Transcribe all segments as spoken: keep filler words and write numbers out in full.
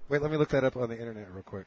Wait, let me look that up on the internet real quick.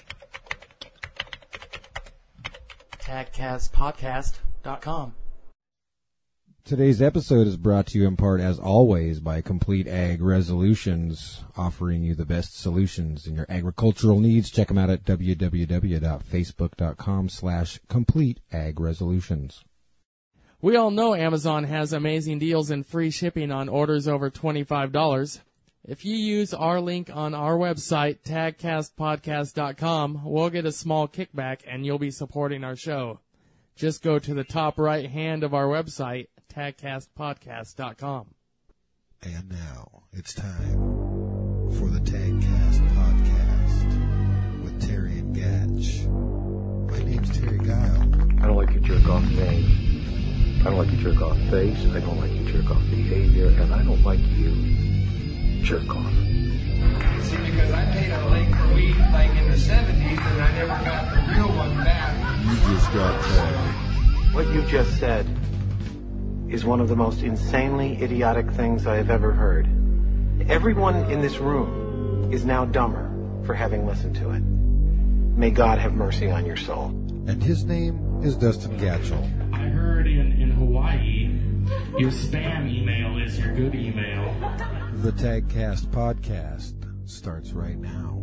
tag cast podcast dot com. Today's episode is brought to you in part, as always, by Complete Ag Resolutions, offering you the best solutions in your agricultural needs. Check them out at www.facebook.com slash complete ag resolutions. We all know Amazon has amazing deals and free shipping on orders over twenty-five dollars. If you use our link on our website, tag cast podcast dot com, we'll get a small kickback and you'll be supporting our show. Just go to the top right hand of our website, tag cast podcast dot com. And now it's time for the TagCast Podcast with Terry and Gatch. My name's Terry Guile. I don't like your jerk-off name. I don't like your jerk-off face. I don't like your jerk-off behavior. And I don't like you jerk-off. See, because I paid a lake for weed like in the seventies and I never got the real one back. You just got tagged. What you just said is one of the most insanely idiotic things I have ever heard. Everyone in this room is now dumber for having listened to it. May God have mercy on your soul. And his name is Dustin Gatchell. I heard in, in Hawaii, your spam email is your good email. The TagCast Podcast starts right now.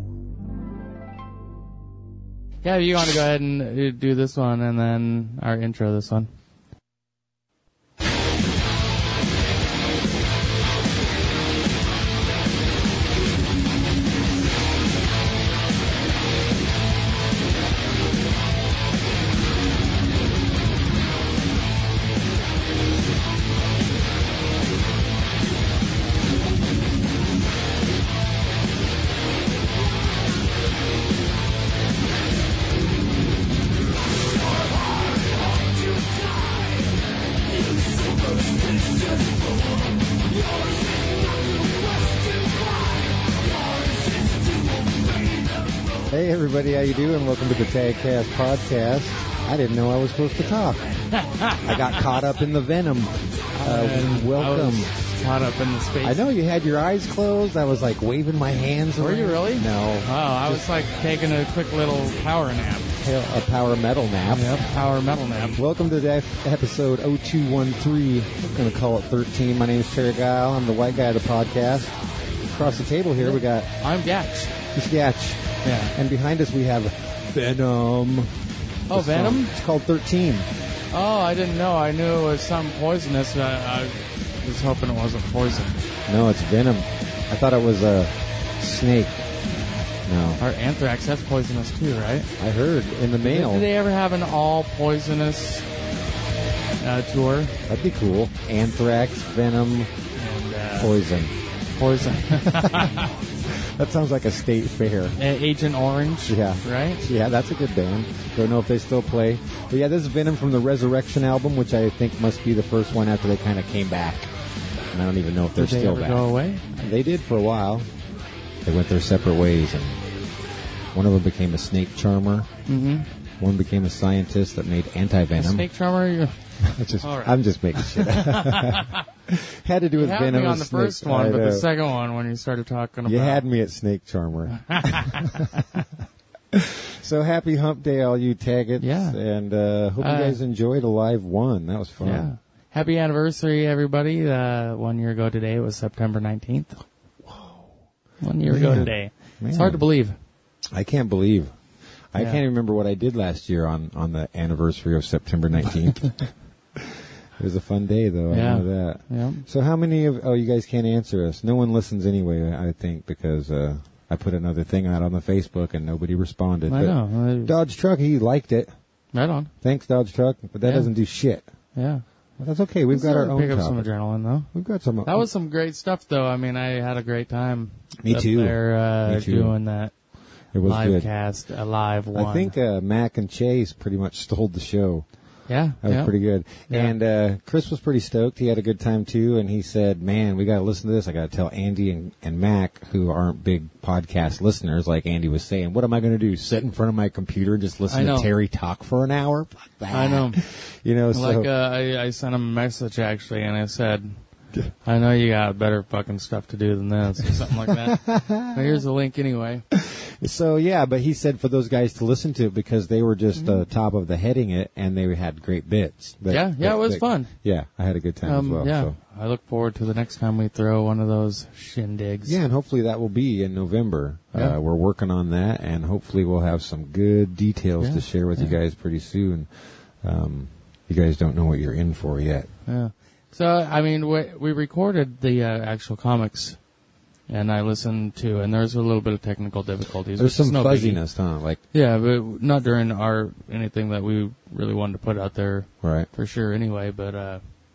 Yeah, you want to go ahead and do this one and then our intro this one. Hey everybody, how you doing? Welcome to the TagCast Podcast. I didn't know I was supposed to talk. I got caught up in the venom. Uh, welcome. I was caught up in the space. I know you had your eyes closed. I was like waving my hands Were around. you really? No. Oh, I was like taking a quick little power nap. A power metal nap. Yep, power metal nap. Welcome to the episode oh two one three. We're going to call it thirteen. My name is Terry Guile. I'm the white guy of the podcast. Across the table here, we got... I'm Gatch. It's Gatch. Yeah. And behind us we have Venom. Oh, The Venom? song. It's called thirteen. Oh, I didn't know. I knew it was something poisonous. I, I was hoping it wasn't poison. No, it's Venom. I thought it was a snake. No. Or anthrax, that's poisonous too, right? I heard in the mail. Did they ever have an all poisonous uh, tour? That'd be cool. Anthrax, Venom, And, uh, Poison. Poison. That sounds like a state fair. Agent Orange. Yeah. Right? Yeah, that's a good band. Don't know if they still play. But yeah, this is Venom from the Resurrection album, which I think must be the first one after they kind of came back. And I don't even know if they're Did they still ever back. go away? They did for a while. They went their separate ways, and one of them became a snake charmer. Mm-hmm. One became a scientist that made anti-venom. Snake charmer? You're... just, All right. I'm just making shit up. Had to do You with had venom me on and the first snakes. one, I but the know. second one, when you started talking about... You had me at snake charmer. So happy hump day, all you taggets. Yeah. And uh, hope you Uh, guys enjoyed a live one. That was fun. Yeah. Happy anniversary, everybody. Uh, one year ago today, it was September nineteenth. Whoa. One year Man. ago today. Man. It's hard to believe. I can't believe. I Yeah. can't even remember what I did last year on, on the anniversary of September nineteenth. It was a fun day, though. Yeah. I know that. Yeah. So how many of... Oh, you guys can't answer us. No one listens anyway, I think, because uh, I put another thing out on the Facebook and nobody responded. I But know. Dodge Truck, he liked it. Right on. Thanks, Dodge Truck. But that Yeah. doesn't do shit. Yeah. Well, that's okay. We've got our Sort of own pick up some topic. adrenaline, though. We've got some... That was some great stuff, though. I mean, I had a great time. Me up too. There, uh, Me too. doing that It was live good. cast, a live one. I think uh, Mac and Chase pretty much stole the show. Yeah. That was yeah. pretty good. Yeah. And uh, Chris was pretty stoked. He had a good time, too. And he said, man, we got to listen to this. I got to tell Andy and, and Mac, who aren't big podcast listeners, like Andy was saying, what am I going to do? Sit in front of my computer and just I listen know. to Terry talk for an hour? Fuck that. I know. You know, so... Like, uh, I, I sent him a message, actually, and I said, I know you got better fucking stuff to do than this or something like that. But here's the link anyway. So, yeah, but he said for those guys to listen to it because they were just uh, top of the heading it and they had great bits. That, Yeah, yeah, that- it was that- fun. Yeah, I had a good time Um, as well. yeah, So. I look forward to the next time we throw one of those shindigs. Yeah, and hopefully that will be in November. Yeah. Uh, we're working on that, and hopefully we'll have some good details Yeah, to share with you yeah. guys pretty soon. Um, you guys don't know what you're in for yet. Yeah. So, I mean, we, we recorded the uh, actual comics, and I listened to, and there's a little bit of technical difficulties. There's which is some no fuzziness, huh? Like, biggie. Yeah, but not during our anything that we really wanted to put out there right. for sure anyway. But uh,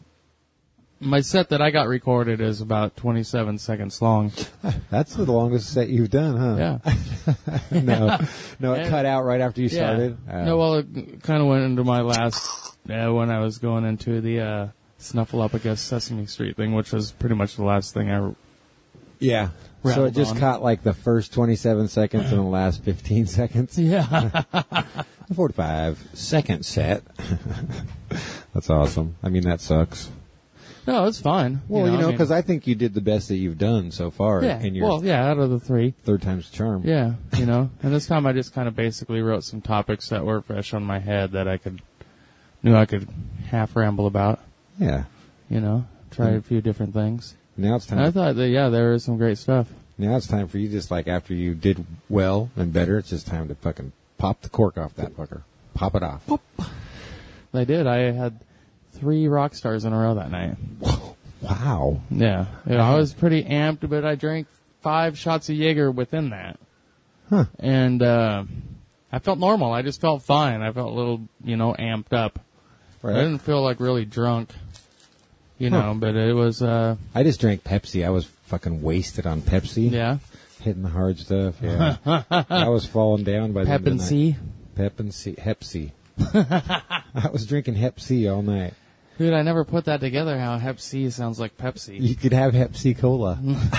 my set that I got recorded is about twenty-seven seconds long. That's the longest set you've done, huh? Yeah. no, no, it Yeah. cut out right after you started. Yeah. Uh, No, well, it kind of went into my last, uh, when I was going into the uh, Snuffleupagus Sesame Street thing, which was pretty much the last thing I yeah. So rattled it just on. caught like the first twenty-seven seconds and the last fifteen seconds. Yeah. A forty-five second set. That's awesome. I mean, that sucks. No, it's fine. Well, you know, I mean- because I think you did the best that you've done so far yeah, in your well, yeah, out of the three. third time's the charm. Yeah, you know, and this time I just kind of basically wrote some topics that were fresh on my head that I could, knew I could half ramble about, Yeah. you know, try a few different things. Now it's time. And I thought that, yeah, there was some great stuff. Now it's time for you, just like after you did well and better, it's just time to fucking pop the cork off that fucker. Pop it off. I did. I had three rock stars in a row that night. Wow. Yeah. You know, I was pretty amped, but I drank five shots of Jaeger within that. Huh. And uh, I felt normal. I just felt fine. I felt a little, you know, amped up. Right. I didn't feel like really drunk, you Huh. know, but it was, uh, I just drank Pepsi. I was fucking wasted on Pepsi. yeah. Hitting the hard stuff. Yeah. I was falling down by the Pep end of and the night. C. Pep and C. Hep C. I was drinking Hep C all night. Dude, I never put that together, how Hep C sounds like Pepsi. You could have Hep C Cola.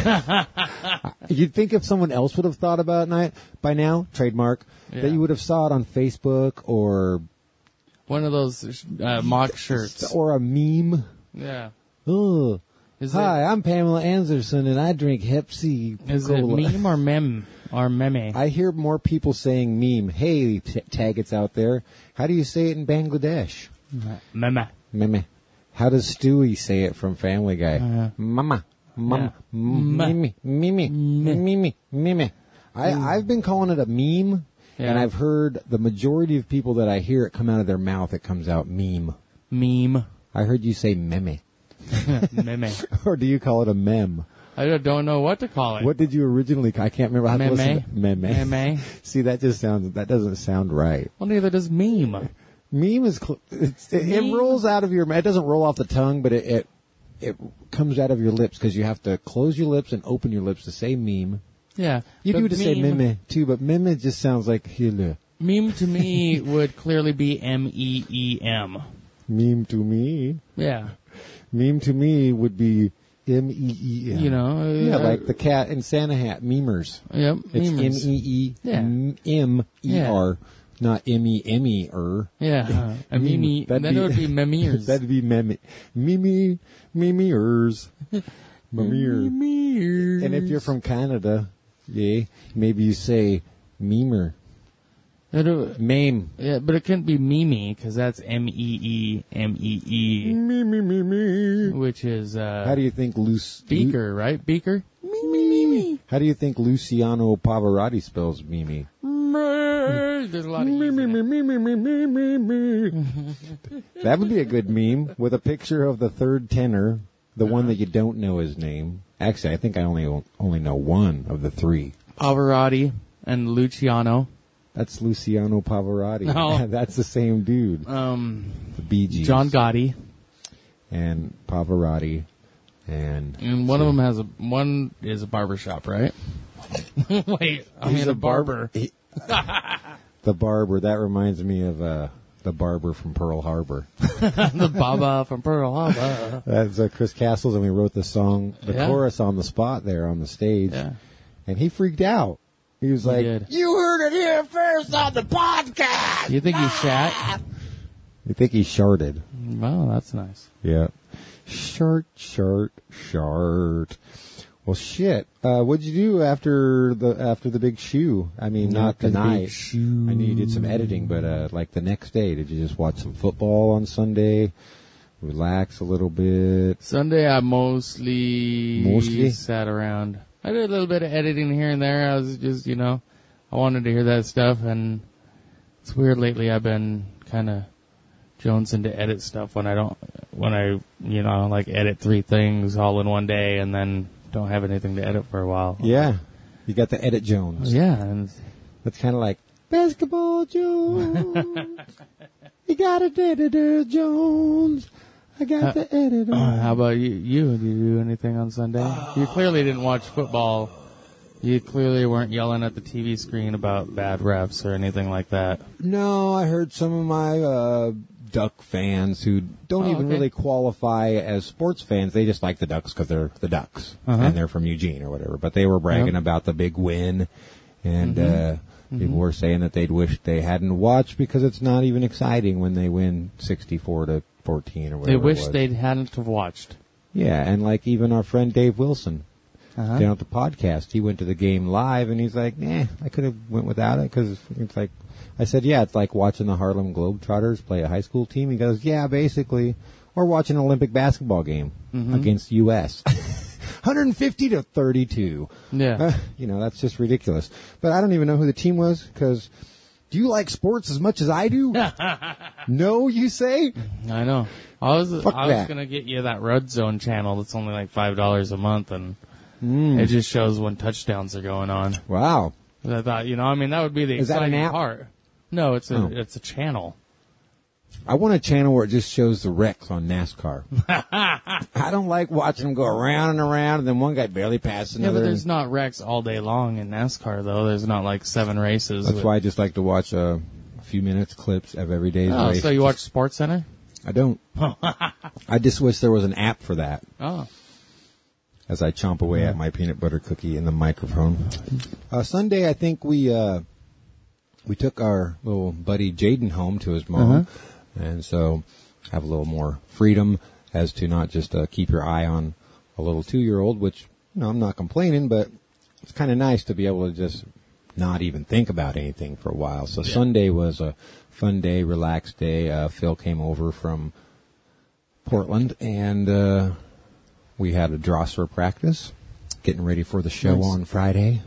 You'd think if someone else would have thought about it night by now, trademark, Yeah. that you would have saw it on Facebook or One of those uh, mock shirts. or a meme. Yeah. Oh, Is hi, I'm Pamela Anderson, and I drink Hep C it, is Cola. it meme or mem? Or meme? I hear more people saying meme. Hey, t- Taggets out there, how do you say it in Bangladesh? Meme. Meme. How does Stewie say it from Family Guy? Uh, Mama. Mama. Yeah. M- Mimi. Mimi. Mimi. Mimi. I, I've been calling it a meme, Yeah. and I've heard the majority of people that I hear it come out of their mouth, it comes out meme. Meme. I heard you say meme. Meme. Or do you call it a mem? I don't know what to call it. What did you originally call I can't remember. I have to Meme? listen to- Meme. Meme. See, that just sounds, that doesn't sound right. Well, neither does meme. Meme is, cl- it's, it, it Meme? rolls out of your, it doesn't roll off the tongue, but it, it, it comes out of your lips because you have to close your lips and open your lips to say meme. Yeah. You but do to say meme too, but meme just sounds like hele. Meme to me would clearly be M E E M. Meme to me. Yeah. Meme to me would be M E E M. You know. Yeah, uh, like the cat in Santa hat, memers. Yep. It's M memers. E E Yeah. M E R, not M E M E R. Yeah. Uh, a Meme. meme. That'd Then be- it would be memeers. That'd be meme. Mimi, mimiers. Mimier. Memeers. And if you're from Canada, yeah, maybe you say memer. It, Mame. yeah, but it couldn't be Mimi because that's M E E M E E, Me, me, me, me. which is uh, How do you think Luce... Beaker, right? Beaker. Lu- How do you think Luciano Pavarotti spells Mimi? There's a lot of E's in it. That would be a good meme with a picture of the third tenor, the one that you don't know his name. Actually, I think I only only know one of the three. Pavarotti and Luciano. That's Luciano Pavarotti. No. That's the same dude. Um, The Bee Gees. John Gotti. And Pavarotti. And And one of them has a one is a barber shop, right? Wait, I He's mean a barber. He- the barber. That reminds me of uh, the barber from Pearl Harbor. The Baba from Pearl Harbor. That's uh, Chris Castles, and we wrote the song, the Yeah. chorus on the spot there on the stage. Yeah. And he freaked out. He was He like, did. "You heard it here first on the podcast." You think he shat? You think he sharded. Well, that's nice. Yeah. Shart, shart, shart. Well, shit. Uh, what'd you do after the after the big shoe? I mean, not the night. I know you did some editing, but uh, like the next day, did you just watch some football on Sunday? Relax a little bit. Sunday, I mostly, Mostly? sat around. I did a little bit of editing here and there. I was just, you know, I wanted to hear that stuff, and it's weird lately. I've been kind of jonesing to edit stuff when I don't, when I, you know, like edit three things all in one day, and then don't have anything to edit for a while. Yeah. You got the Edit Jones. Yeah, and That's kind of like, Basketball Jones. You got an editor, Jones. I got Uh, the editor. how about you? You did you do anything on Sunday? You clearly didn't watch football. You clearly weren't yelling at the T V screen about bad refs or anything like that. No, I heard some of my uh, Duck fans who don't Oh, even okay. really qualify as sports fans. They just like the Ducks because they're the Ducks, Uh-huh. and they're from Eugene or whatever. But they were bragging Yep. about the big win, and Mhm. uh, people were saying that they'd wish they hadn't watched because it's not even exciting when they win sixty-four to fourteen or whatever. They it wish was. they hadn't have watched. Yeah, and like even our friend Dave Wilson Uh-huh. down at the podcast, he went to the game live, and he's like, "Nah, I could have went without it because it's like." I said, "Yeah, it's like watching the Harlem Globetrotters play a high school team." He goes, "Yeah, basically, or watching an Olympic basketball game Mhm. against U S one fifty to thirty-two. Yeah. Uh, you know, that's just ridiculous. But I don't even know who the team was because. Do you like sports as much as I do? No, you say? I know. I was Fuck I was that. gonna get you that Red Zone channel that's only like five dollars a month, and Mm. it just shows when touchdowns are going on. Wow. And I thought, you know, I mean, that would be the Is that an exciting app? part. No, it's a Oh. it's a channel. I want a channel where it just shows the wrecks on NASCAR. I don't like watching them go around and around, and then one guy barely passes Yeah, another. but there's not wrecks all day long in NASCAR, though. There's not like seven races. That's with- why I just like to watch uh, a few minutes clips of every day's Oh, race. so you watch Sports Center? I don't. I just wish there was an app for that. Oh. As I chomp away at my peanut butter cookie in the microphone. Uh, Sunday, I think we uh, we took our little buddy Jaden home to his mom, Uh-huh. and so have a little more freedom as to not just uh, keep your eye on a little two-year-old, which you know I'm not complaining, but it's kind of nice to be able to just not even think about anything for a while. So Yeah. Sunday was a fun day, relaxed day. Uh, Phil came over from Portland, and uh, we had a Drosser practice, getting ready for the show Nice. on Friday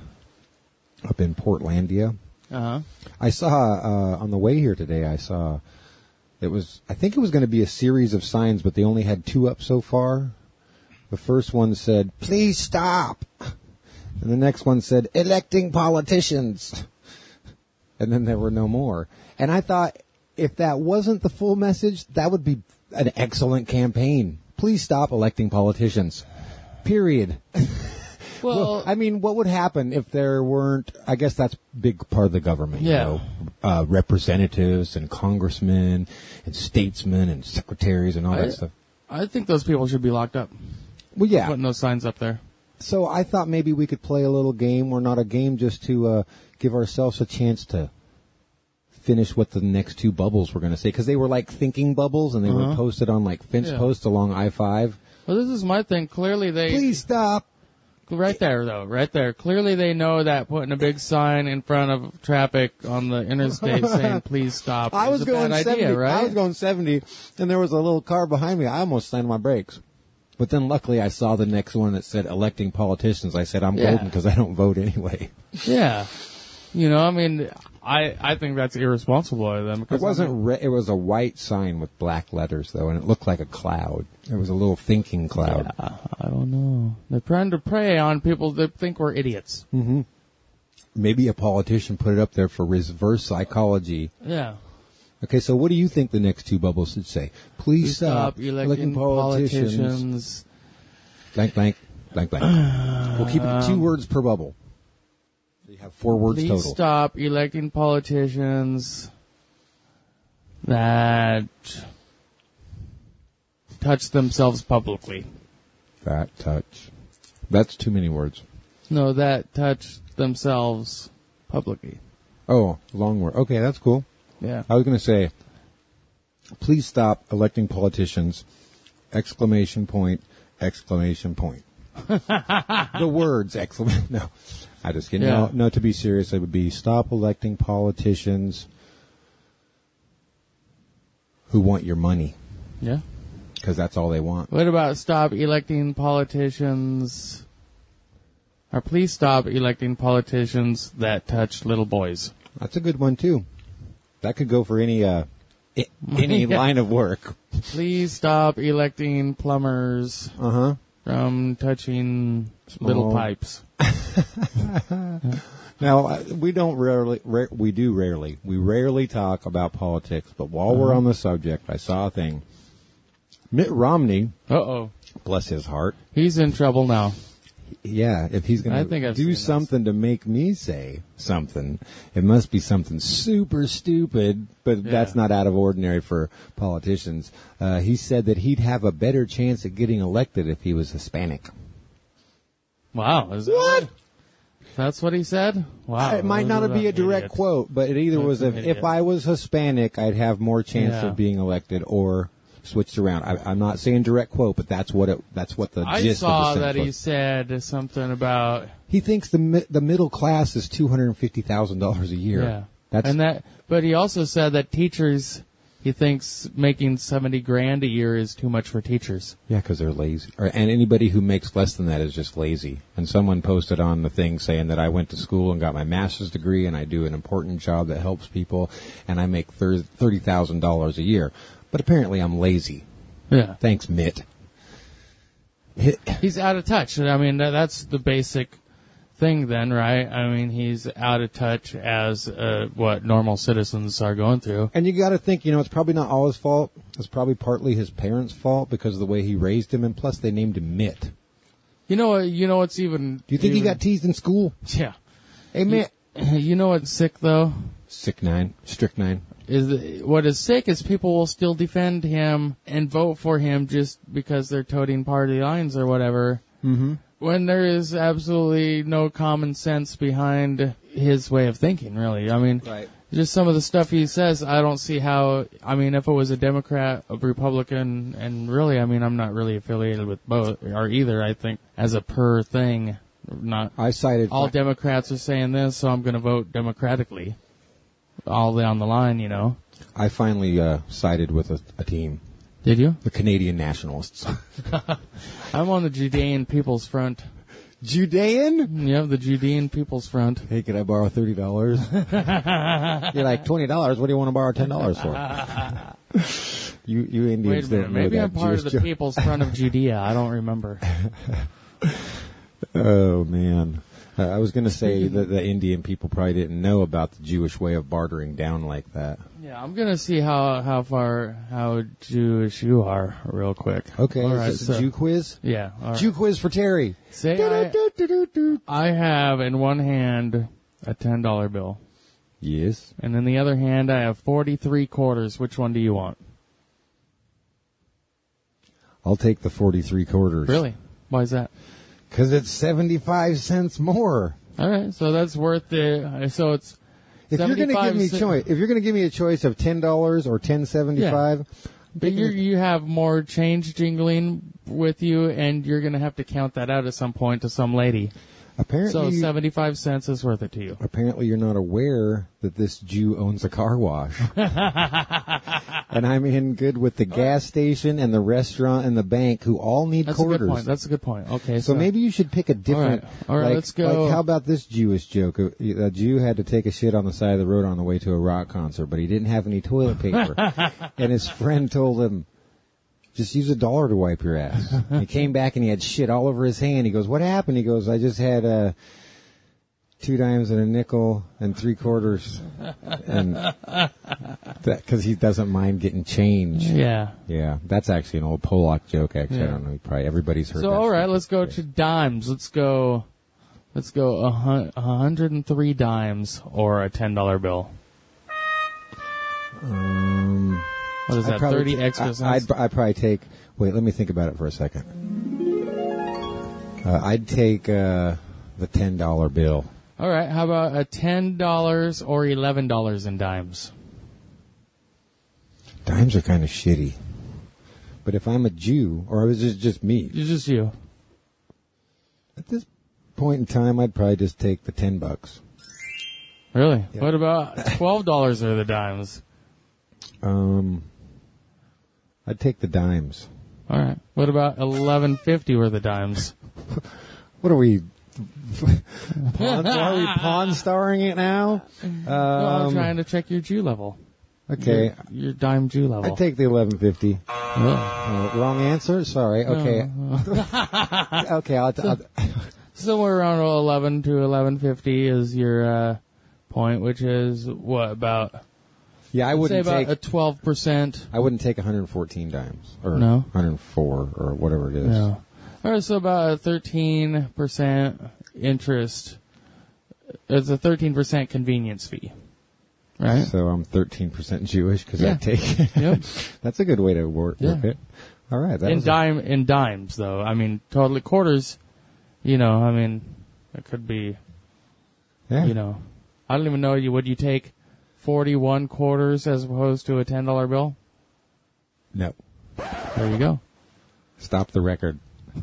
up in Portlandia. Uh-huh. I saw, uh, on the way here today, I saw, it was, I think it was going to be a series of signs, but they only had two up so far. The first one said, "Please stop." And the next one said, "Electing politicians." And then there were no more. And I thought, if that wasn't the full message, that would be an excellent campaign. Please stop electing politicians. Period. Well, I mean, what would happen if there weren't, I guess that's a big part of the government, Yeah. you know, uh, representatives and congressmen and statesmen and secretaries and all I- that stuff. I think those people should be locked up. Well, yeah. Putting those signs up there. So I thought maybe we could play a little game, or not a game, just to uh, give ourselves a chance to finish what the next two bubbles were going to say, because they were like thinking bubbles, and they were Uh-huh. posted on like fence Yeah. posts along I five. Well, this is my thing. Clearly they... Please stop. Right there, though. Right there. Clearly they know that putting a big sign in front of traffic on the interstate saying, "Please stop," I was is a going bad seventy. idea, right? I was going seventy, and there was a little car behind me. I almost slammed my brakes. But then luckily I saw the next one that said electing politicians. I said, I'm Yeah. golden because I don't vote anyway. Yeah. You know, I mean, I, I think that's irresponsible of them. It Because wasn't. Re- it was a white sign with black letters, though, and it looked like a cloud. It was a little thinking cloud. Yeah, I don't know. They're trying to prey on people that think we're idiots. Mm-hmm. Maybe a politician put it up there for reverse psychology. Yeah. Okay, so what do you think the next two bubbles should say? Please, Please stop electing politicians. Blank, blank, blank, blank. We'll keep it two words per bubble. So you have four words Please total. stop electing politicians that touch themselves publicly. That touch. That's too many words. No, that touch themselves publicly. Oh, long word. Okay, that's cool. Yeah. I was going to say, Please stop electing politicians. Exclamation point, exclamation point. The words, exclamation, no. I just kidding. Yeah. No, no, to be serious, it would be stop electing politicians who want your money. Yeah. Because that's all they want. What about stop electing politicians, or please stop electing politicians that touch little boys? That's a good one, too. That could go for any, uh, I- any Yeah. line of work. Please stop electing plumbers Uh-huh. from touching little Small. pipes. Now, uh, we don't rarely, ra- we do rarely, we rarely talk about politics, but while we're on the subject, I saw a thing. Mitt Romney, Uh-oh. bless his heart, He's in trouble now. yeah, if he's I going think to I've do seen this. something to make me say something, it must be something super stupid, but Yeah. that's not out of ordinary for politicians. Uh, he said that he'd have a better chance at getting elected if he was Hispanic. Wow. Is that What? That's what he said? Wow. It might not What be a an direct idiot. quote, but it either That's was an if, idiot. if I was Hispanic, I'd have more chance Yeah. of being elected, or switched around. I, I'm not saying direct quote, but that's what it. That's what the I gist saw of the that sentence he was. said something about He thinks the mi- the middle class is two hundred and fifty thousand dollars a year. yeah, That's and that. But he also said that teachers, he thinks making seventy grand a year is too much for teachers. yeah, because they're lazy, or, and anybody who makes less than that is just lazy. And someone posted on the thing saying that I went to school and got my master's degree, and I do an important job that helps people, and I make thirty thousand dollars a year. But apparently, I'm lazy. Yeah, Thanks, Mitt. he's out of touch. I mean, that, that's the basic thing, then, right? I mean, he's out of touch as uh, what normal citizens are going through. And you got to think, you know, it's probably not all his fault. It's probably partly his parents' fault because of the way he raised him, and plus they named him Mitt. You know, what- you know what's even? Do you think he even- got teased in school? Yeah. Hey, Mitt. You know what's sick though? Sick nine, strychnine. Is what is sick is people will still defend him and vote for him just because they're toting party lines or whatever. Mm-hmm. When there is absolutely no common sense behind his way of thinking, really. I mean, Right. just some of the stuff he says, I don't see how. I mean, if it was a Democrat, a Republican, and really, I mean, I'm not really affiliated with both or either. I think as a per thing, not I cited all Democrats are saying this, so I'm going to vote democratically. All down the line, you know. I finally uh, sided with a, a team, Did you? the Canadian Nationalists. I'm on the Judean People's Front. Judean? Yeah, the Judean People's Front. Hey, could I borrow thirty dollars? You're like twenty dollars. What do you want to borrow ten dollars for? you, you Wait a Indians minute, don't know maybe that I'm part Jewish of the joke. People's Front of Judea. I don't remember. Oh man. Uh, I was going to say that the Indian people probably didn't know about the Jewish way of bartering down like that. Yeah, I'm gonna see how how far how Jewish you are real quick. Okay, All is right, this so- a Jew quiz? Yeah. All right. Jew quiz for Terry. Say I, I have in one hand a ten dollar bill, Yes. and in the other hand I have forty three quarters. Which one do you want? I'll take the forty-three quarters. Really? Why is that? Because it's seventy-five cents more. All right, so that's worth the. So it's. If you're going to give me seventy-five choice, if you're going to give me a choice of ten dollars or ten seventy-five, But you you have more change jingling with you, and you're going to have to count that out at some point to some lady. apparently, So seventy-five cents is worth it to you. apparently you're not aware that this Jew owns a car wash, and I'm in good with the gas station and the restaurant and the bank, who all need That's quarters. a good point. That's a good point. Okay, So maybe you should pick a different. All right. All right, like, let's go. Like, how about this Jewish joke? A, a Jew had to take a shit on the side of the road on the way to a rock concert, but he didn't have any toilet paper, and his friend told him, "Just use a dollar to wipe your ass." He came back and he had shit all over his hand. He goes, "What happened?" He goes, "I just had uh, two dimes and a nickel and three quarters," and because he doesn't mind getting change. Yeah. Yeah, that's actually an old Polak joke. Actually, I Yeah. don't know. Probably everybody's heard. So that all right, story. let's go to dimes. Let's go. Let's go a hun- a hundred and three dimes or a ten dollar bill. Um, What is I'd that? probably Thirty ta- extra I, cents. I'd, I'd probably take. Wait, let me think about it for a second. Uh, I'd take uh, the ten dollar bill. All right. How about a ten dollars or eleven dollars in dimes? Dimes are kind of shitty. But if I'm a Jew, or is it just me? It's just you. At this point in time, I'd probably just take the ten bucks. Really? Yeah. What about twelve dollars are the dimes? Um, I'd take the dimes. All right. What about eleven fifty were the dimes? What are we? pawn, are we pawn starring it now? Um, no, I'm trying to check your Jew level. Okay. Your, your dime Jew level. I'd take the eleven fifty. Really? Uh, wrong answer? Sorry. Okay. okay. I'll, t- I'll Somewhere around eleven to eleven fifty is your uh, point, which is what about? yeah, I I'd wouldn't say about take. a twelve percent. I wouldn't take one hundred fourteen dimes or No? one hundred four or whatever it is. No. All right, so about a thirteen percent interest. It's a thirteen percent convenience fee, right? So I'm thirteen percent Jewish because Yeah. I take. Yep. That's a good way to work, Yeah. work it. All right. That In was a- dime, in dimes, though. I mean, totally quarters. You know, I mean, it could be. yeah. You know, I don't even know. You would you take forty-one quarters as opposed to a ten dollar bill? No. There you go. Stop the record.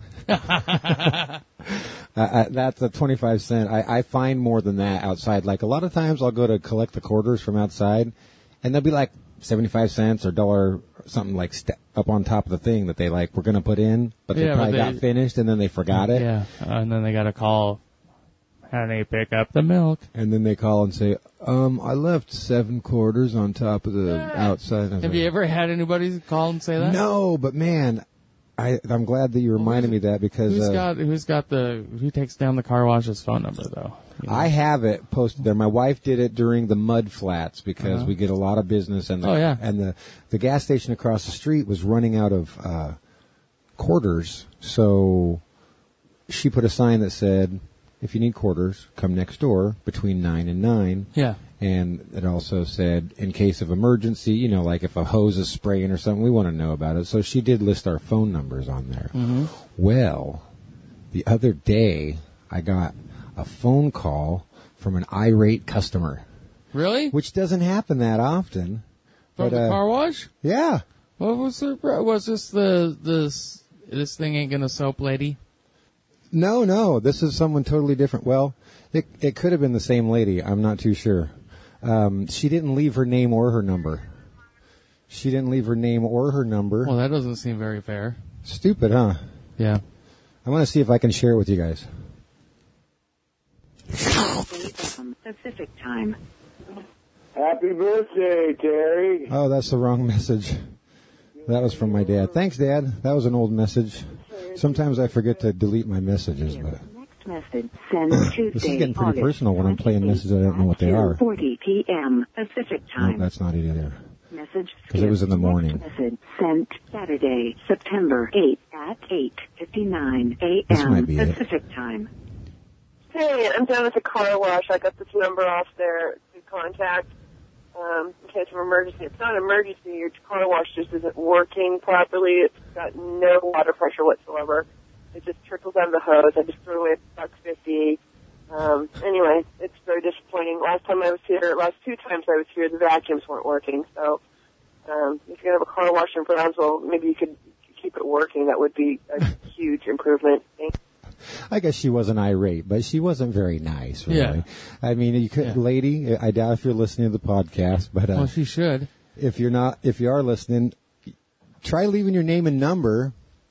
I, I, that's a twenty-five cent. I, I find more than that outside. Like a lot of times I'll go to collect the quarters from outside and they'll be like seventy-five cents or dollar something like st- up on top of the thing that they like we're going to put in, but they Yeah, but probably they- got finished and then they forgot it. Yeah, uh, and then they got to call. Honey, pick up the milk. And then they call and say, um, I left seven quarters on top of the outside. Have you ever had anybody call and say that? No, but man, I, I'm glad that you reminded me that because Who's uh, got who's got the who takes down the car wash's phone number though? You know? I have it posted there. My wife did it during the mud flats because Uh-huh. we get a lot of business, and the, Oh, yeah. and the the gas station across the street was running out of uh, quarters, so she put a sign that said, "If you need quarters, come next door between nine and nine." Yeah. And it also said, in case of emergency, you know, like if a hose is spraying or something, we want to know about it. So she did list our phone numbers on there. Mm-hmm. Well, the other day, I got a phone call from an irate customer, Really? which doesn't happen that often. From but, the uh, car wash? Yeah. What was the was this the this this thing ain't gonna soap lady? No, no, this is someone totally different. Well, it it could have been the same lady. I'm not too sure. Um, she didn't leave her name or her number. She didn't leave her name or her number. Well, that doesn't seem very fair. Stupid, huh? Yeah. I want to see if I can share it with you guys. Pacific time. Happy birthday, Terry. Oh, that's the wrong message. That was from my dad. Thanks, Dad. That was an old message. Sometimes I forget to delete my messages, but Next message sent Tuesday, this is getting pretty August personal when I'm playing messages I don't know what they are. two forty p.m. Pacific No, time. that's not it either. Message Because it was in the morning. Next message sent Saturday, September eighth at eight fifty-nine This might a.m. be it. Pacific time. Hey, I'm down at the car wash. I got this number off there to contact um, in case of emergency. It's not an emergency. Your car wash just isn't working properly. It's got no water pressure whatsoever. It just trickles out of the hose. I just threw away a buck fifty. Um, anyway, it's very disappointing. Last time I was here, last two times I was here, the vacuums weren't working. So um, if you're going to have a car wash in Brownsville, maybe you could keep it working. That would be a huge improvement. Thanks. I guess she wasn't irate, but she wasn't very nice, really. Yeah. I mean, you could, Yeah. lady, I doubt if you're listening to the podcast, but uh, Well, she should. if you're not, if you are listening, try leaving your name and number,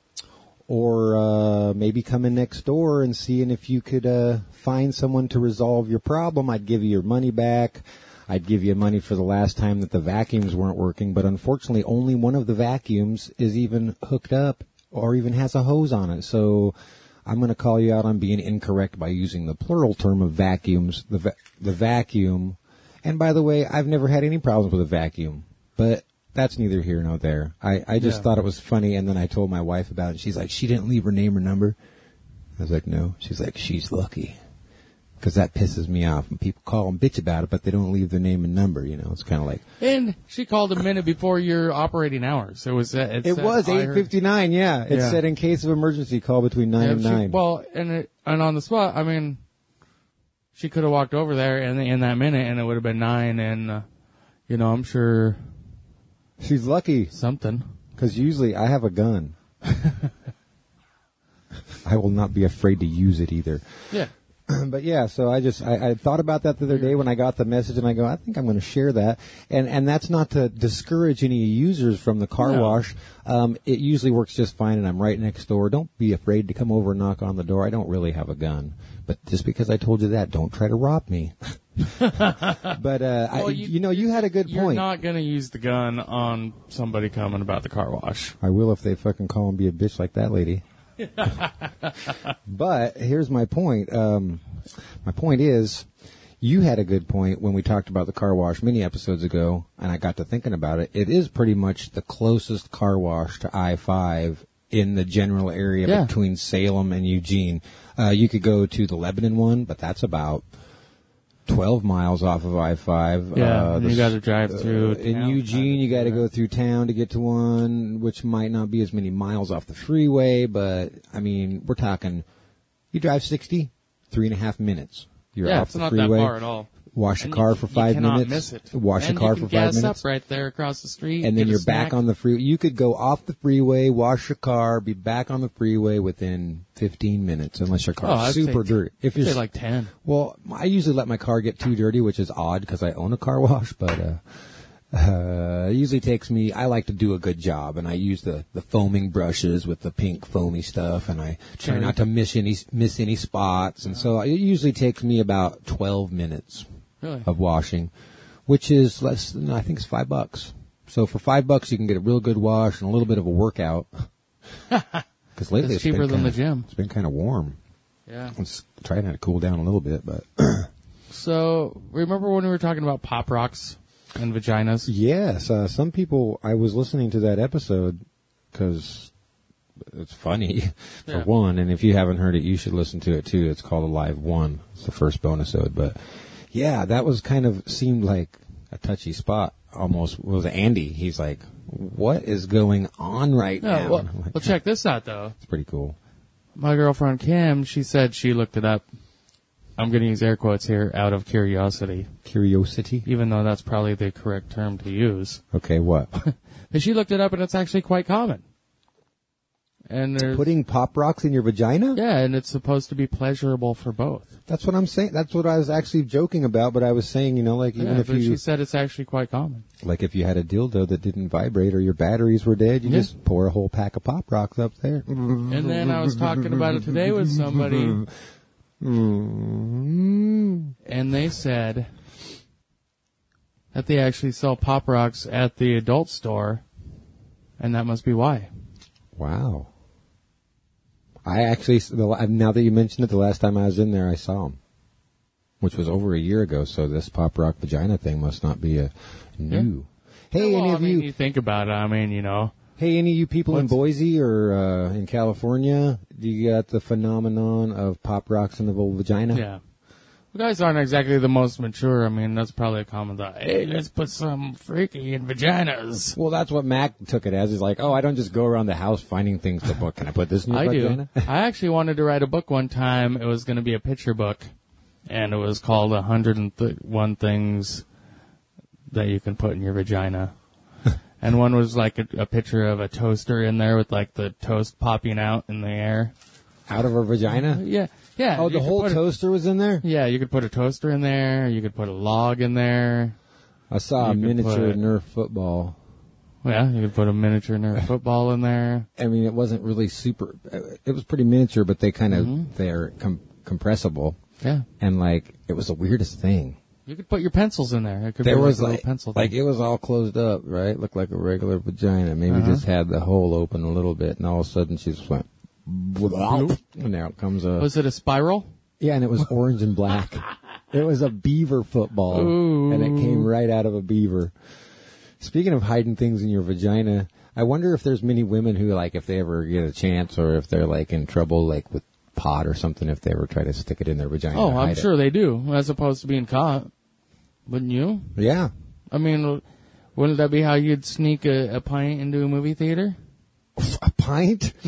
or uh, maybe coming next door and seeing if you could uh, find someone to resolve your problem. I'd give you your money back. I'd give you money for the last time that the vacuums weren't working, but unfortunately, only one of the vacuums is even hooked up or even has a hose on it. So I'm going to call you out on being incorrect by using the plural term of vacuums, the va- the vacuum. And by the way, I've never had any problems with a vacuum, but that's neither here nor there. I, I just Yeah. thought it was funny, and then I told my wife about it, and she's like, she didn't leave her name or number. I was like, no. She's like, she's lucky. Because that pisses me off. And people call and bitch about it, but they don't leave their name and number, you know. It's kind of like... And she called a minute before your operating hours. It was. Uh, it It said- was I eight heard- fifty-nine, yeah. It Yeah. said in case of emergency, call between nine Yeah, and she- nine. Well, and it, and on the spot, I mean, she could have walked over there in in that minute, and it would have been nine. And uh, you know, I'm sure She's lucky. Something. Because usually I have a gun. I will not be afraid to use it either. Yeah. But yeah, so I just, I, I thought about that the other day when I got the message, and I go, I think I'm going to share that. And and that's not to discourage any users from the car No. wash. Um, it usually works just fine, and I'm right next door. Don't be afraid to come over and knock on the door. I don't really have a gun. But just because I told you that, don't try to rob me. But, uh, Well, I, you- you know, you had a good You're point. not going to use the gun on somebody coming about the car wash. I will if they fucking call and be a bitch like that lady. But here's my point. Um, my point is, you had a good point when we talked about the car wash many episodes ago, and I got to thinking about it. It is pretty much the closest car wash to I five in the general area Yeah. between Salem and Eugene. Uh, you could go to the Lebanon one, but that's about twelve miles off of I five. Yeah, uh, and the you got s- to drive through. uh, in town. Eugene, you got to go through town to get to one, which might not be as many miles off the freeway, but I mean, we're talking. You drive sixty, three and a half minutes. You're Yeah, off it's the not freeway. that far at all. Wash And a car you- for you five cannot minutes. miss it. Wash and a car you can for five gas minutes. up right there across the street. And then get a you're snack. back on the freeway. You could go off the freeway, wash your car, be back on the freeway within fifteen minutes, unless your Oh, car's I'd super say, dirty. If I'd you're say like ten. well, I usually let my car get too dirty, which is odd because I own a car wash, but uh, uh, it usually takes me, I like to do a good job, and I use the, the foaming brushes with the pink foamy stuff, and I try Sure. not to miss any, miss any spots, and so it usually takes me about twelve minutes Really? of washing, which is less than, I think it's five bucks. So for five bucks, you can get a real good wash and a little bit of a workout. Because lately It's it's cheaper been than kinda, the gym. It's been kind of warm. Yeah. It's trying to cool down a little bit, but So, remember when we were talking about pop rocks and vaginas? yes, uh, some people. I was listening to that episode because it's funny for Yeah. one, and if you haven't heard it, you should listen to it too. It's called Alive One. It's the first bonus ode, but yeah, that was kind of seemed like a touchy spot. Almost was Andy. He's like, "What is going on right No, now?" well, And I'm like, well, check this out though. it's pretty cool. My girlfriend Kim, she said she looked it up. I'm going to use air quotes here out of curiosity, Curiosity. even though that's probably the correct term to use. Okay, what? But she looked it up, and it's actually quite common. And there's, Putting pop rocks in your vagina? yeah, and it's supposed to be pleasurable for both. That's what I'm saying. That's what I was actually joking about, but I was saying, you know, like even Yeah, if but you, she said it's actually quite common. like if you had a dildo that didn't vibrate or your batteries were dead, you Yeah. just pour a whole pack of pop rocks up there. And then I was talking about it today with somebody, Mm. and they said that they actually sell pop rocks at the adult store, and that must be why. Wow. I actually, the- now that you mentioned it, the last time I was in there, I saw them, which was over a year ago. So this pop rock vagina thing must not be a new. Hey, well, any I of mean, you? you think about it. I mean, you know, Hey, any of you people in What's- Boise or uh, in California? Do you got the phenomenon of pop rocks in the old vagina? yeah. You guys aren't exactly the most mature. I mean, that's probably a common thought. Hey, let's put some freaky in vaginas. Well, that's what Mac took it as. He's like, oh, I don't just go around the house finding things to book. Can I put this in your I vagina? do. I actually wanted to write a book one time. It was going to be a picture book, and it was called one hundred one Things That You Can Put in Your Vagina. And one was like a, a picture of a toaster in there with like the toast popping out in the air. Out of her vagina? Yeah, yeah. Oh, you the could whole put a- toaster was in there? Yeah, you could put a toaster in there. You could put a log in there. I saw You a could miniature put- Nerf football. Yeah, you could put a miniature Nerf football in there. I mean, it wasn't really super. It was pretty miniature, but they kind of Mhm. they're com- compressible. Yeah. And like, it was the weirdest thing. You could put your pencils in there. It could There be was like a like, little pencil like thing. it was all closed up, right? Looked like a regular vagina. Maybe Uh-huh. just had the hole open a little bit, and all of a sudden she just went, and out comes a. Was it a spiral? Yeah, and it was orange and black. It was a beaver football, Ooh. and it came right out of a beaver. Speaking of hiding things in your vagina, I wonder if there's many women who, like, if they ever get a chance, or if they're like in trouble, like with pot or something, if they ever try to stick it in their vagina. Oh, to I'm hide sure they do, as opposed to being caught. Wouldn't you? it. Yeah. I mean, wouldn't that be how you'd sneak a, a pint into a movie theater? A pint?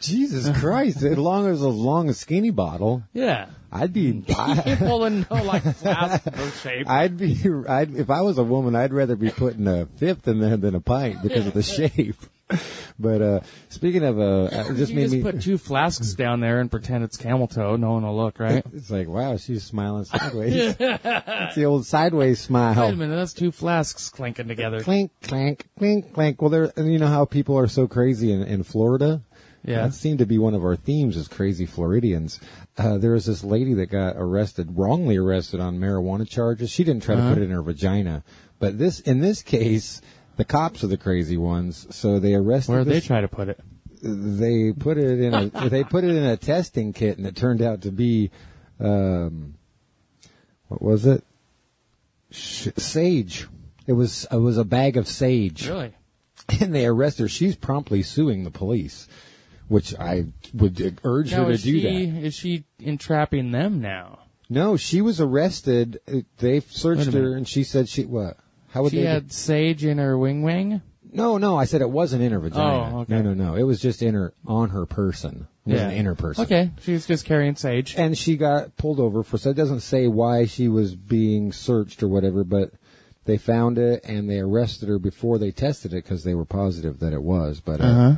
Jesus Christ! As long as as long as skinny bottle. Yeah. I'd be. I, pulling no like flask no shape. I'd be. I'd, if I was a woman, I'd rather be putting a fifth in there than a pint because of the shape. But uh speaking of, uh, it just you made just me put two flasks down there and pretend it's camel toe. No one will look, right? It's like, wow, she's smiling sideways. It's the old sideways smile. Wait a minute, that's two flasks clinking together. Clink, clank, clink, clank. Well, there. You know how people are so crazy in, in Florida. Yeah. That seemed to be one of our themes as crazy Floridians. Uh, there was this lady that got arrested, wrongly arrested on marijuana charges. She didn't try Uh-huh. to put it in her vagina. But this, in this case, the cops are the crazy ones. So they arrested Where did they this- try to put it? They put it in a, they put it in a testing kit and it turned out to be, um, what was it? Sh- sage. It was, it was a bag of sage. Really? And they arrest her. She's promptly suing the police, which I would urge Now, her to is do she, that. Is she entrapping them now? No, she was arrested. Uh, They searched Wait a her, minute. and she said she what? How would She they? had sage in her wing wing? No, no. I said it wasn't in her vagina. Oh, okay. No, no, no. It was just in her on her person. It wasn't in her person. Okay, she's just carrying sage. And she got pulled over for. So it doesn't say why she was being searched or whatever, but they found it and they arrested her before they tested it because they were positive that it was, but uh, Uh-huh.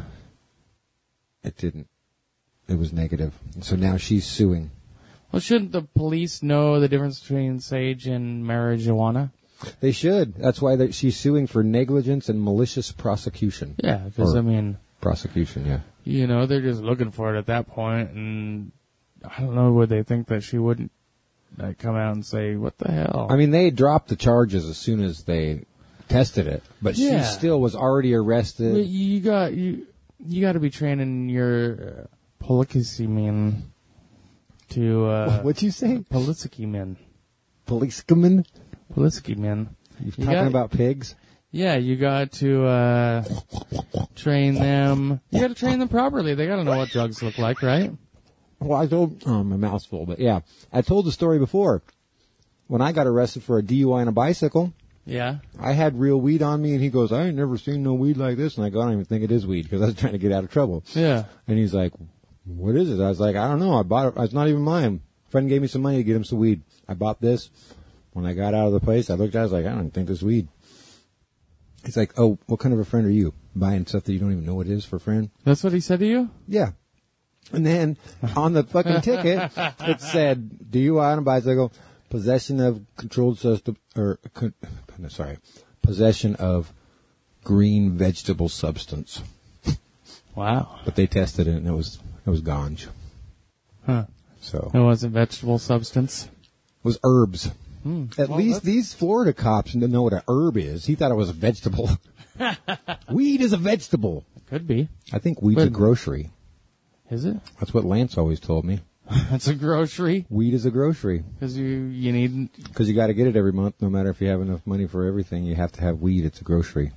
it didn't. It was negative. So now she's suing. Well, shouldn't the police know the difference between sage and marijuana? They should. That's why they, she's suing for negligence and malicious prosecution. Yeah, because, Or I mean, prosecution, yeah. you know, they're just looking for it at that point, and I don't know, would they think that she wouldn't like, come out and say, what the hell? I mean, they dropped the charges as soon as they tested it, but Yeah. she still was already arrested. But you got you you got to be training your uh, policemen to uh, What'd you say? Policemen. Policemen? Policemen. You're You talking got- about pigs? Yeah, you got to uh, train them. You got to train them properly. They got to know what drugs look like, right? Well, I told, oh, my mouth's full, but yeah. I told the story before. When I got arrested for a D U I on a bicycle, Yeah. I had real weed on me, and he goes, I ain't never seen no weed like this. And I go, I don't even think it is weed, because I was trying to get out of trouble. Yeah. And he's like, what is it? I was like, I don't know. I bought it. It's not even mine. A friend gave me some money to get him some weed. I bought this. When I got out of the place, I looked at it, I was like, I don't think this is weed. He's like, oh, what kind of a friend are you? Buying stuff that you don't even know what it is for a friend? That's what he said to you? Yeah. And then on the fucking ticket, it said D U I on a bicycle, possession of controlled substance, or, con, no, sorry, possession of green vegetable substance. Wow. But they tested it and it was, it was ganj. Huh. So. It wasn't vegetable substance? It was herbs. Hmm. At Well, least that's- these Florida cops know what a herb is. He thought it was a vegetable. Weed is a vegetable. Could be. I think weed's But- a grocery. Is it? That's what Lance always told me. That's a grocery? Weed is a grocery. Because you, you need... Because you got to get it every month, no matter if you have enough money for everything. You have to have weed. It's a grocery.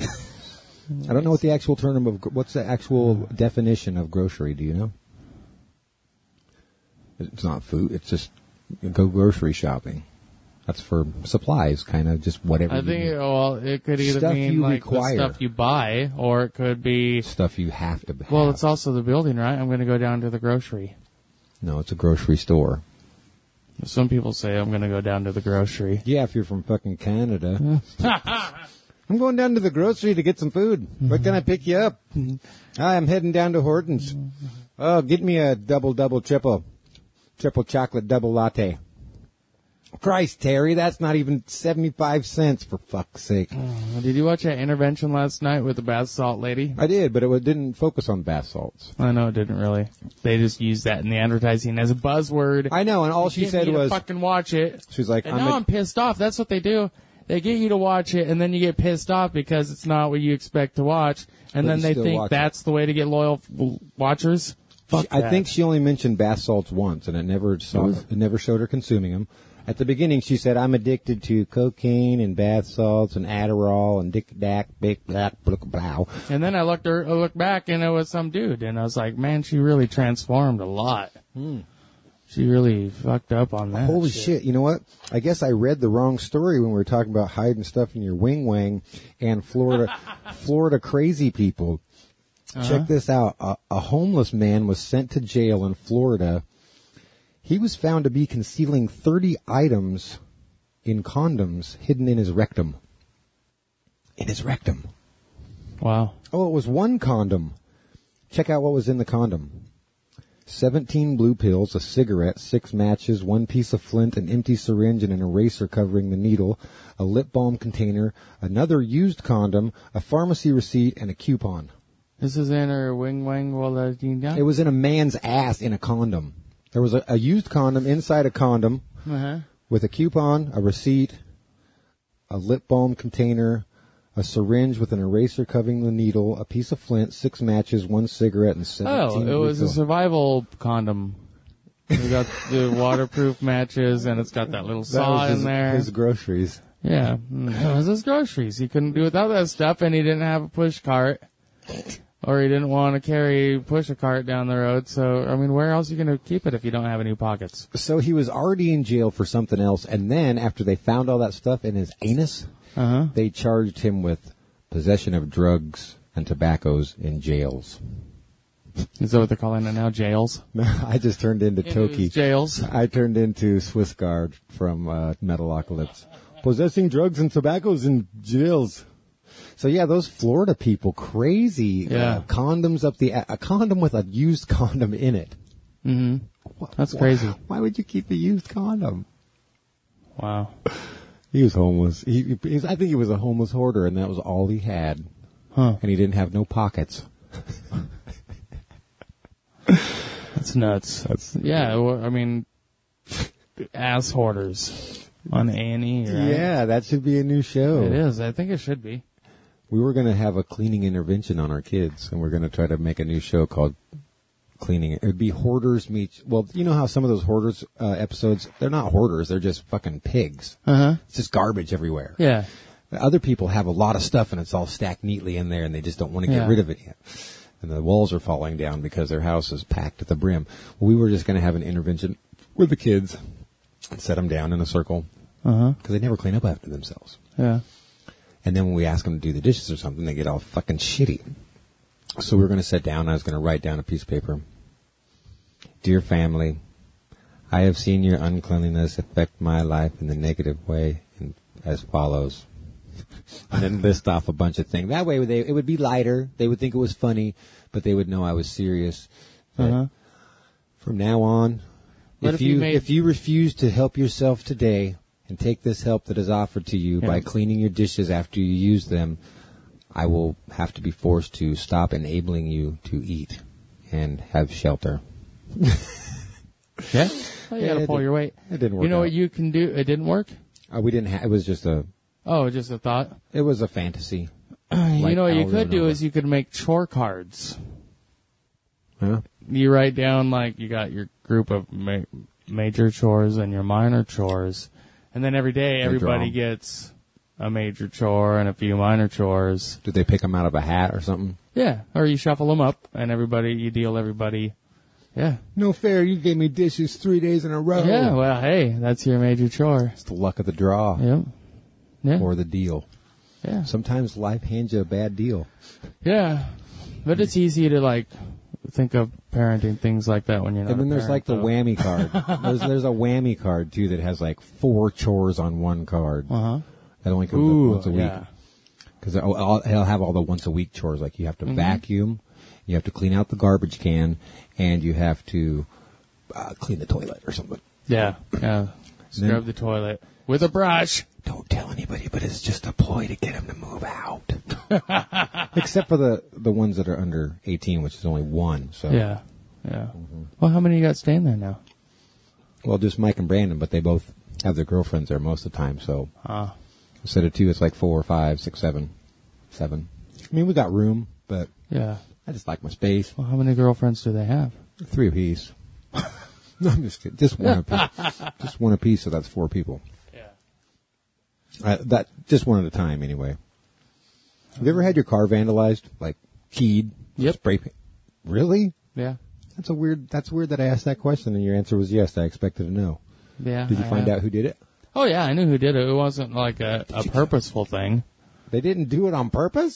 I don't know what the actual term of what's the actual definition of grocery. Do you know? It's not food. It's just you go grocery shopping. That's for supplies, kind of just whatever. I you think, need. well, it could either Stuff mean you like require. the stuff you buy, or it could be... Stuff you have to have. Well, it's also the building, right? I'm going to go down to the grocery. No, it's a grocery store. Some people say I'm going to go down to the grocery. Yeah, if you're from fucking Canada. I'm going down to the grocery to get some food. What can I pick you up? Hi, I'm heading down to Hortons. Oh, get me a double, double, triple. Triple chocolate double latte. Christ, Terry, that's not even seventy-five cents, for fuck's sake. Oh, did you watch that intervention last night with the bath salt lady? I did, but it didn't focus on bath salts. I know it didn't really. They just used that in the advertising as a buzzword. I know, and all To she get said me to was... fucking watch it. She's like, And I'm now a- I'm pissed off. That's what they do. They get you to watch it, and then you get pissed off because it's not what you expect to watch. And But then you they still think watch that's the way to get loyal f- watchers. Fuck I that. think she only mentioned bath salts once, and it never saw, it never showed her consuming them. At the beginning, she said, "I'm addicted to cocaine and bath salts and Adderall and dick dack big black blah blah." And then I looked her, I looked back, and it was some dude, and I was like, man, she really transformed a lot. Hmm. She really fucked up on that. Holy shit. You know what? I guess I read the wrong story when we were talking about hiding stuff in your wing wang and Florida, Florida crazy people. Uh-huh. Check this out. A, a homeless man was sent to jail in Florida. He was found to be concealing thirty items in condoms hidden in his rectum. In his rectum. Wow. Oh, it was one condom. Check out what was in the condom. seventeen blue pills, a cigarette, six matches, one piece of flint, an empty syringe, and an eraser covering the needle, a lip balm container, another used condom, a pharmacy receipt, and a coupon. This is in her wing wang walla ding dong? It was in a man's ass in a condom. There was a, a used condom inside a condom Uh-huh. with a coupon, a receipt, a lip balm container, a syringe with an eraser covering the needle, a piece of flint, six matches, one cigarette, and seventeen Oh, it was a pills. survival condom. We got the waterproof matches, and it's got that little That saw was his, in there. his groceries. Yeah, it was his groceries. He couldn't do without that stuff, and he didn't have a push cart, or he didn't want to carry push a cart down the road. So, I mean, where else are you going to keep it if you don't have any pockets? So he was already in jail for something else, and then after they found all that stuff in his anus, Uh-huh. they charged him with possession of drugs and tobaccos in jails. Is that what they're calling it now? Jails? I just turned into In Toki. his jails. I turned into Swiss Guard from uh, Metalocalypse. Possessing drugs and tobaccos in jails. So yeah, those Florida people, crazy. Yeah. Uh, condoms up the, a, a condom with a used condom in it. Mm-hmm. That's Why- crazy. Why would you keep a used condom? Wow. He was homeless. He, he, I think he was a homeless hoarder, and that was all he had. Huh. And he didn't have no pockets. That's nuts. That's yeah. Well, I mean, ass hoarders on A and E. Right? Yeah, that should be a new show. It is. I think it should be. We were going to have a cleaning intervention on our kids, and we're going to try to make a new show called Cleaning. It would be Hoarders Meet. Well, you know how some of those Hoarders uh, episodes, they're not hoarders, they're just fucking pigs. Uh-huh. It's just garbage everywhere. Yeah. Other people have a lot of stuff, and it's all stacked neatly in there, and they just don't want to get Yeah. rid of it yet. And the walls are falling down because their house is packed to the brim. Well, we were just going to have an intervention with the kids and set them down in a circle Uh-huh. because they never clean up after themselves. Yeah. And then when we ask them to do the dishes or something, they get all fucking shitty. So we were going to sit down, and I was going to write down a piece of paper. Dear family, I have seen your uncleanliness affect my life in the negative way and as follows. And then list off a bunch of things. That way they, it would be lighter. They would think it was funny, but they would know I was serious. But Uh-huh. from now on, What if if you you made- if you refuse to help yourself today and take this help that is offered to you Yeah. by cleaning your dishes after you use them, I will have to be forced to stop enabling you to eat and have shelter. Yeah. Well, you Yeah, got to it pull did- your weight. it didn't work You know out. what you can do? It didn't work. Uh, we didn't. Ha- it was just a. Oh, just a thought. It was a fantasy. you Like know what you Al could do Renova. is you could make chore cards. Huh? You write down like you got your group of ma- major chores and your minor chores, and then every day They everybody draw 'em. gets a major chore and a few minor chores. Did they pick them out of a hat or something? Yeah, or you shuffle them up, and everybody you deal everybody. Yeah. No fair. You gave me dishes three days in a row. Yeah. Well, hey, that's your major chore. It's the luck of the draw. Yep. Yeah. Or the deal. Yeah. Sometimes life hands you a bad deal. Yeah. But it's easy to like think of parenting things like that when you're not. And then a there's like parent, the though. whammy card. there's, there's a whammy card too that has like four chores on one card. Uh-huh. That only comes Ooh, up once a week. yeah. Because it'll have all the once a week chores. Like you have to Mhm. vacuum, you have to clean out the garbage can, and you have to uh, clean the toilet or something. Yeah. Yeah. Then- Scrub the toilet with a brush. Don't tell anybody, but it's just a ploy to get them to move out. Except for the, the ones that are under eighteen, which is only one. So Yeah. Yeah. Well, how many you got staying there now? Well, just Mike and Brandon, but they both have their girlfriends there most of the time. So Ah. instead of two, it's like four, five, six, seven, seven. I mean, we got room, but Yeah. I just like my space. Well, how many girlfriends do they have? Three apiece. No, I'm just kidding. Just one apiece. Just one apiece, so that's four people. Yeah. Uh, that just one at a time, anyway. Have you ever had your car vandalized, like keyed? Yep. Spray paint? Really? Yeah. That's a weird. That's weird that I asked that question and your answer was yes. I expected to know. Yeah. Did you I find have. out who did it? Oh yeah, I knew who did it. It wasn't like a, a purposeful thing. They didn't do it on purpose?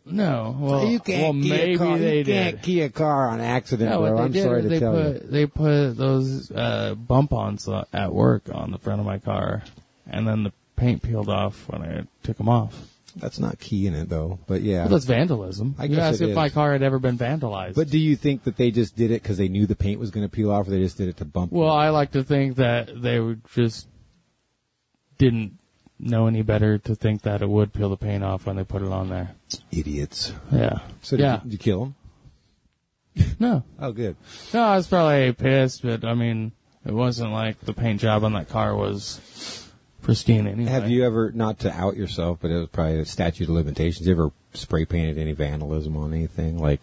No. Well, you can't well key maybe a car. they you can't did. key a car on accident, No, bro. what they I'm did sorry is to they tell put, you. They put those uh, bump-ons at work on the front of my car, and then the paint peeled off when I took them off. That's not keying it, though. But yeah. Well, that's vandalism. I you guess asked it if is. my car had ever been vandalized. But do you think that they just did it because they knew the paint was going to peel off, or they just did it to bump Well, you? I like to think that they would just didn't know any better to think that it would peel the paint off when they put it on there. Idiots. Yeah. So did, yeah. you, did you kill them? No. Oh, good. No, I was probably pissed, but I mean, it wasn't like the paint job on that car was pristine anyway. Have you ever, not to out yourself, but it was probably a statute of limitations, you ever spray painted any vandalism on anything? Like,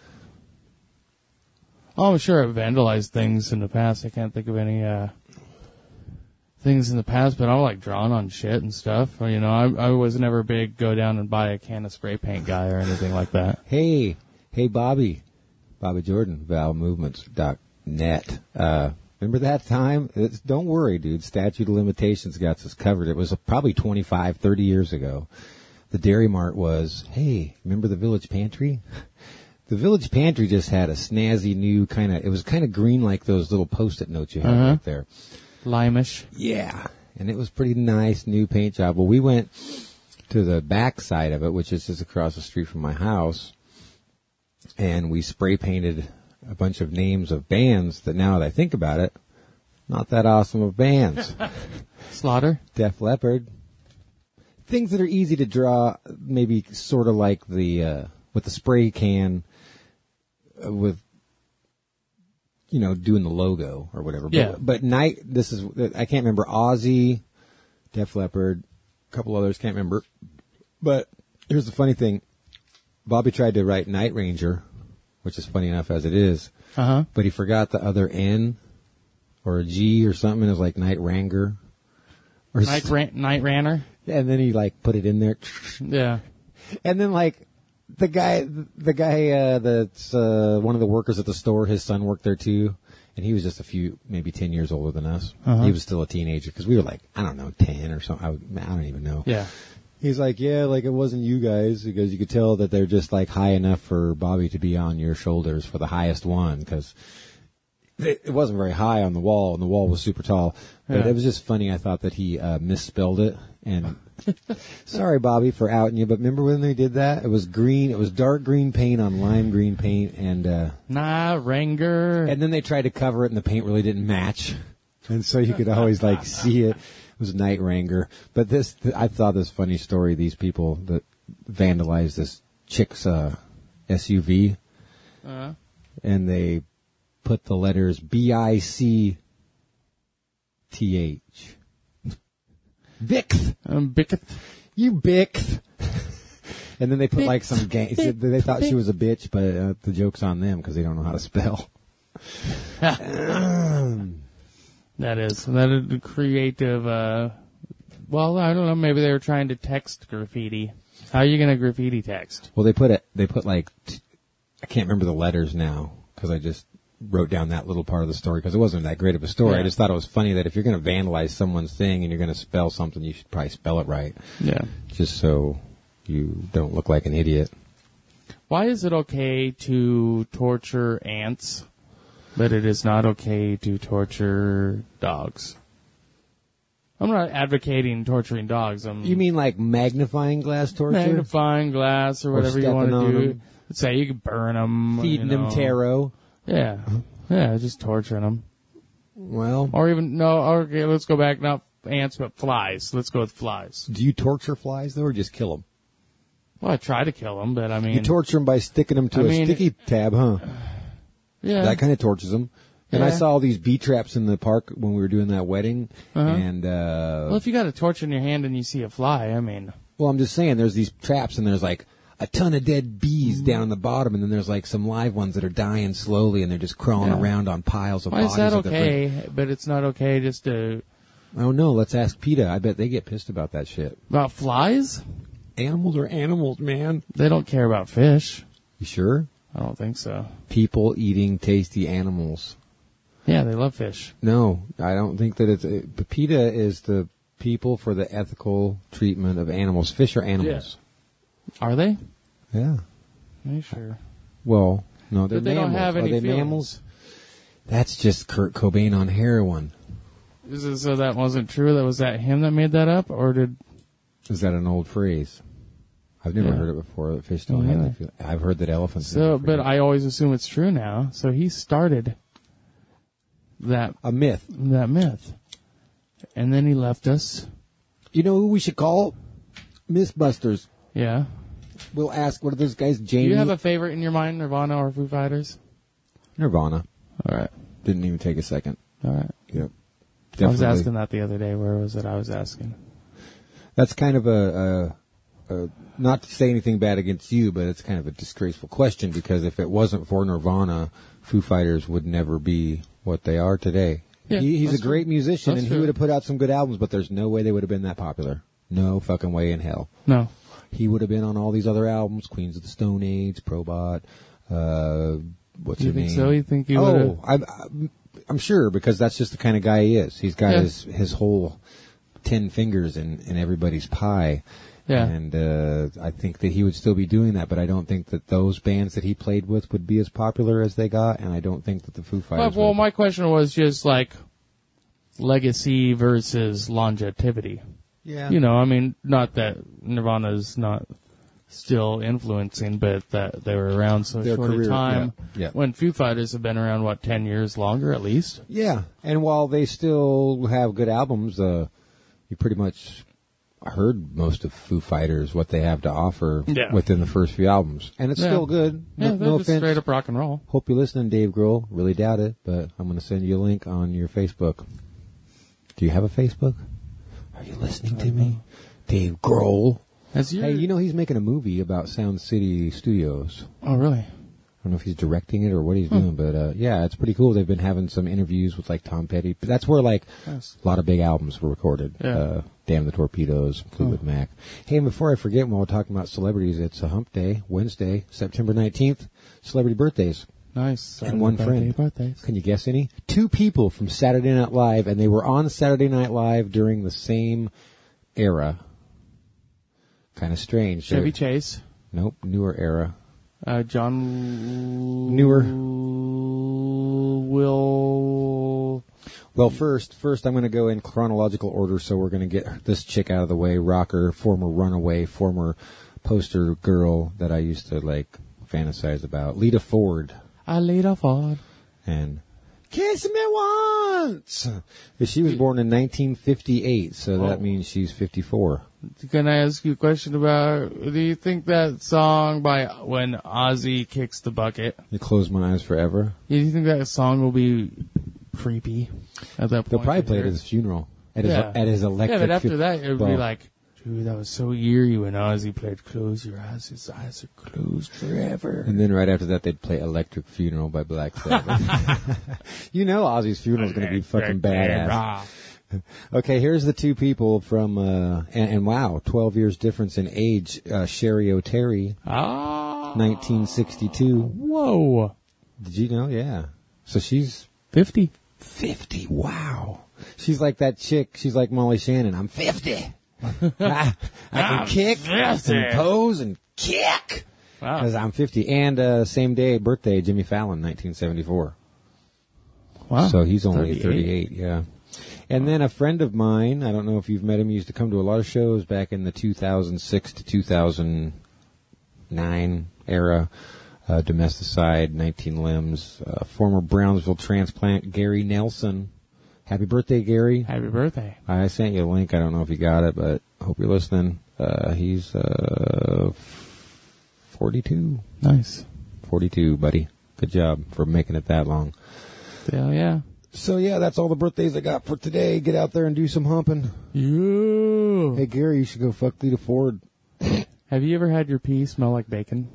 Oh, I'm sure I've vandalized things in the past. I can't think of any uh, things in the past, but I'm like drawn on shit and stuff. Or, you know, I, I was never a big go down and buy a can of spray paint guy or anything like that. hey, hey, Bobby, Bobby Jordan, val movements dot net. Uh, remember that time? It's, don't worry, dude. Statute of limitations got us covered. It was probably twenty-five, thirty years ago. The Dairy Mart was, hey, remember the Village Pantry? The Village Pantry just had a snazzy new kind of, it was kind of green like those little Post-it notes you have Uh-huh. right there. Limeish. Yeah. And it was pretty nice new paint job. Well, we went to the back side of it, which is just across the street from my house, and we spray painted a bunch of names of bands that now that I think about it, not that awesome of bands. Slaughter. Def Leppard. Things that are easy to draw, maybe sort of like the, uh, with the spray can, uh, with, you know, doing the logo or whatever. Yeah. But, but Night, this is, I can't remember, Ozzy, Def Leppard, a couple others, can't remember. But here's the funny thing. Bobby tried to write Night Ranger, which is funny enough as it is, Uh-huh. but he forgot the other N or a G or something. It was like Night Ranger. Or Night, ran- night Ranner. and then he like put it in there. Yeah. And then like the guy, the guy uh, that's uh, one of the workers at the store, his son worked there too, and he was just a few, maybe ten years older than us. Uh-huh. He was still a teenager because we were like, I don't know, ten or something. I, would- I don't even know. Yeah. He's like, yeah, like it wasn't you guys, because you could tell that they're just like high enough for Bobby to be on your shoulders for the highest one, because it, it wasn't very high on the wall, and the wall was super tall. But Yeah. it was just funny. I thought that he uh, misspelled it, and sorry, Bobby, for outing you. But remember when they did that? It was green. It was dark green paint on lime green paint, and uh, Night Ranger. and then they tried to cover it, and the paint really didn't match, and so you could always like see it. It was Night Ranger. But this, th- I thought this funny story. These people that vandalized this chick's uh, S U V, Uh-huh. and they put the letters B I C T H. Bixth. Um, Bickett. You bixth. And then they put like some gang. They thought she was a bitch, but uh, the joke's on them because they don't know how to spell. That is. That is the creative, uh, well, I don't know, maybe they were trying to text graffiti. How are you going to graffiti text? Well, they put it. They put like t- I can't remember the letters now because I just wrote down that little part of the story because it wasn't that great of a story. Yeah. I just thought it was funny that if you're going to vandalize someone's thing and you're going to spell something, you should probably spell it right, Yeah. just so you don't look like an idiot. Why is it okay to torture ants, but it is not okay to torture dogs? I'm not advocating torturing dogs. I'm You mean like magnifying glass torture? magnifying glass or Or whatever you want stepping to on do. 'em. Let's say you could burn them, Feeding them taro? Yeah, yeah, just torturing them. Well, Or even no. Okay, let's go back. Not ants, but flies. Let's go with flies. do you torture flies though, or just kill them? Well, I try to kill them, but I mean, You torture them by sticking them to I a mean- sticky tab, huh? yeah, That kind of tortures them. And I Yeah. saw all these bee traps in the park when we were doing that wedding, Uh-huh. and uh, well, if you got a torch in your hand and you see a fly, I mean, well, I'm just saying, there's these traps, and there's like a ton of dead bees down in the bottom, and then there's like some live ones that are dying slowly, and they're just crawling Yeah. around on piles of why bodies. is that of the okay? But it's not okay just to I don't know. Let's ask PETA. I bet they get pissed about that shit. about flies. Animals are animals, man. They don't care about fish. You sure? I don't think so. People eating tasty animals. Yeah, they love fish. No, I don't think that it's. It, PETA is the people for the ethical treatment of animals. Fish are animals. Are they? Yeah. Are you sure? Well, no, they're But they don't mammals. have Are any they feelings. mammals? That's just Kurt Cobain on heroin. Is it, so that wasn't true? That was that him that made that up, or did? Is that an old phrase? I've never Yeah. heard it before. That fish don't Oh, have really? that feel. I've heard that elephants. So, have that but feeling. I always assume it's true now. So he started that a myth. That myth, and then he left us. You know who we should call? Mythbusters. Yeah. We'll ask. What are those guys? Do Jamie. you have a favorite in your mind, Nirvana or Foo Fighters? Nirvana. All right. Didn't even take a second. All right. Yep. I was Definitely. asking that the other day. Where was it? I was asking. That's kind of a, a, a, not to say anything bad against you, but it's kind of a disgraceful question because if it wasn't for Nirvana, Foo Fighters would never be what they are today. Yeah, he, he's a that's great true. musician, That's and true. he would have put out some good albums, but there's no way they would have been that popular. No fucking way in hell. No. He would have been on all these other albums, Queens of the Stone Age, Probot, uh, what's You her think name? so? You think he Oh, would've- I'm, I'm, I'm sure, because that's just the kind of guy he is. He's got Yeah. his, his whole ten fingers in, in everybody's pie. Yeah. And uh, I think that he would still be doing that, but I don't think that those bands that he played with would be as popular as they got, and I don't think that the Foo Fighters Well, well, would. my question was just like legacy versus longevity. Yeah. You know, I mean, not that Nirvana's not still influencing, but that they were around so Their short career, a time. yeah, yeah. When Foo Fighters have been around, what, ten years longer at least? Yeah, and while they still have good albums, uh, you pretty much heard most of Foo Fighters, what they have to offer Yeah. within the first few albums. And it's Yeah. still good. No, Yeah, they're no just offense. straight up rock and roll. Hope you're listening, Dave Grohl. Really doubt it, but I'm going to send you a link on your Facebook. Do you have a Facebook? Are you listening to me? Dave Grohl. Has your- Hey, you know he's making a movie about Sound City Studios. Oh, really? I don't know if he's directing it or what he's Hmm. doing, but uh, yeah, it's pretty cool. They've been having some interviews with like Tom Petty. But that's where like Nice. a lot of big albums were recorded. Yeah. Uh, Damn the Torpedoes, Fleetwood Oh. Mac. Hey, and before I forget, while we're talking about celebrities, it's a hump day, Wednesday, September nineteenth, celebrity birthdays. Nice. And one Birthday, friend. Birthdays. Can you guess any? Two people from Saturday Night Live, and they were on Saturday Night Live during the same era. Kind of strange. Chevy They're- Chase. Nope, newer era. Uh, John Newer. Will. Well, first, first I'm going to go in chronological order, so we're going to get this chick out of the way. Rocker, former Runaway, former poster girl that I used to like fantasize about. Lita Ford I laid off hard. and Kiss Me Once. She was born in nineteen fifty-eight, so that Oh. means she's fifty-four. Can I ask you a question about, do you think that song by When Ozzy Kicks the Bucket, You Close My Eyes Forever. do you think that song will be creepy at that point? They'll probably to play it hear? at his funeral. At his, Yeah. at his electric. Yeah, but after fu- that, it would well, be like, dude, that was so eerie when Ozzy played Close Your Eyes, his eyes are closed forever. And then right after that, they'd play Electric Funeral by Black Sabbath. You know Ozzy's funeral is going to be fucking badass. Okay, here's the two people from, uh, and, and wow, twelve years difference in age. Uh, Sherry O'Terry, Ah. nineteen sixty-two. Whoa. Did you know? Yeah. So she's fifty. fifty. Wow. She's like that chick. She's like Molly Shannon. I'm fifty. I, I can I'm kick fifty. and pose and kick. Wow. Because I'm fifty. And uh, same day, birthday, Jimmy Fallon, nineteen seventy-four. Wow. So he's only thirty-eight. thirty-eight, yeah. And then a friend of mine, I don't know if you've met him, he used to come to a lot of shows back in the two thousand six to two thousand nine era, uh, Domesticide, nineteen Limbs, uh, former Brownsville transplant, Gary Nelson. Happy birthday, Gary. Happy birthday. I sent you a link. I don't know if you got it, but I hope you're listening. Uh, he's uh, forty-two. Nice. forty-two, buddy. Good job for making it that long. Hell yeah. So yeah, that's all the birthdays I got for today. Get out there and do some humping. Yeah. Hey Gary, you should go fuck Lita Ford. Have you ever had your pee smell like bacon?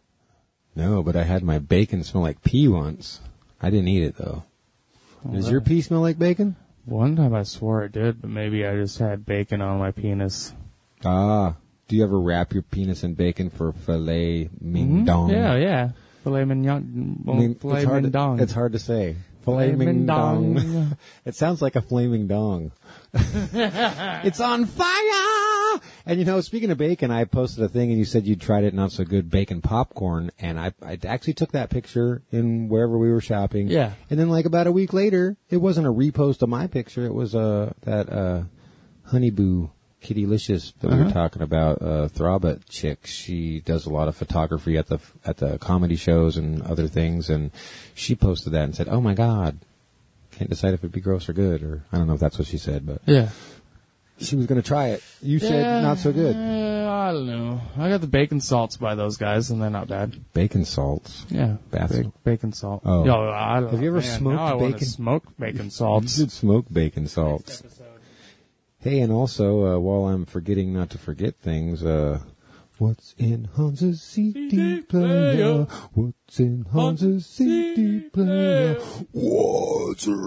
No, but I had my bacon smell like pee once. I didn't eat it though. Oh, Does really? your pee smell like bacon? One time I swore it did, but maybe I just had bacon on my penis. Ah, do you ever wrap your penis in bacon for filet mignon? Mhm. Yeah, yeah. Filet mignon. I mean, filet it's, hard mignon. to, it's hard to say. Filet Filet mignon. mignon. It sounds like a flaming dong. It's on fire! ah! And you know, speaking of bacon, I posted a thing and you said you tried it, not so good, bacon popcorn. And I, I actually took that picture in wherever we were shopping. Yeah. And then like about a week later, it wasn't a repost of my picture. It was, uh, that, uh, Honeyboo Kittylicious that uh-huh. we were talking about, uh, Throbit chick. She does a lot of photography at the, at the comedy shows and other things. And she posted that and said, oh my God, can't decide if it'd be gross or good. Or I don't know if that's what she said, but yeah, she was going to try it. You yeah, said not so good. Uh, I don't know. I got the bacon salts by those guys and they're not bad. Bacon salts? Yeah. Bath ba- bacon salt. Oh. Yo, I don't Have you ever man, smoked now I bacon? Smoke bacon salts. You should smoke bacon salts. Hey, and also, uh, while I'm forgetting not to forget things, uh, what's in Hans's C D player? What's in Hans's C D player? What's in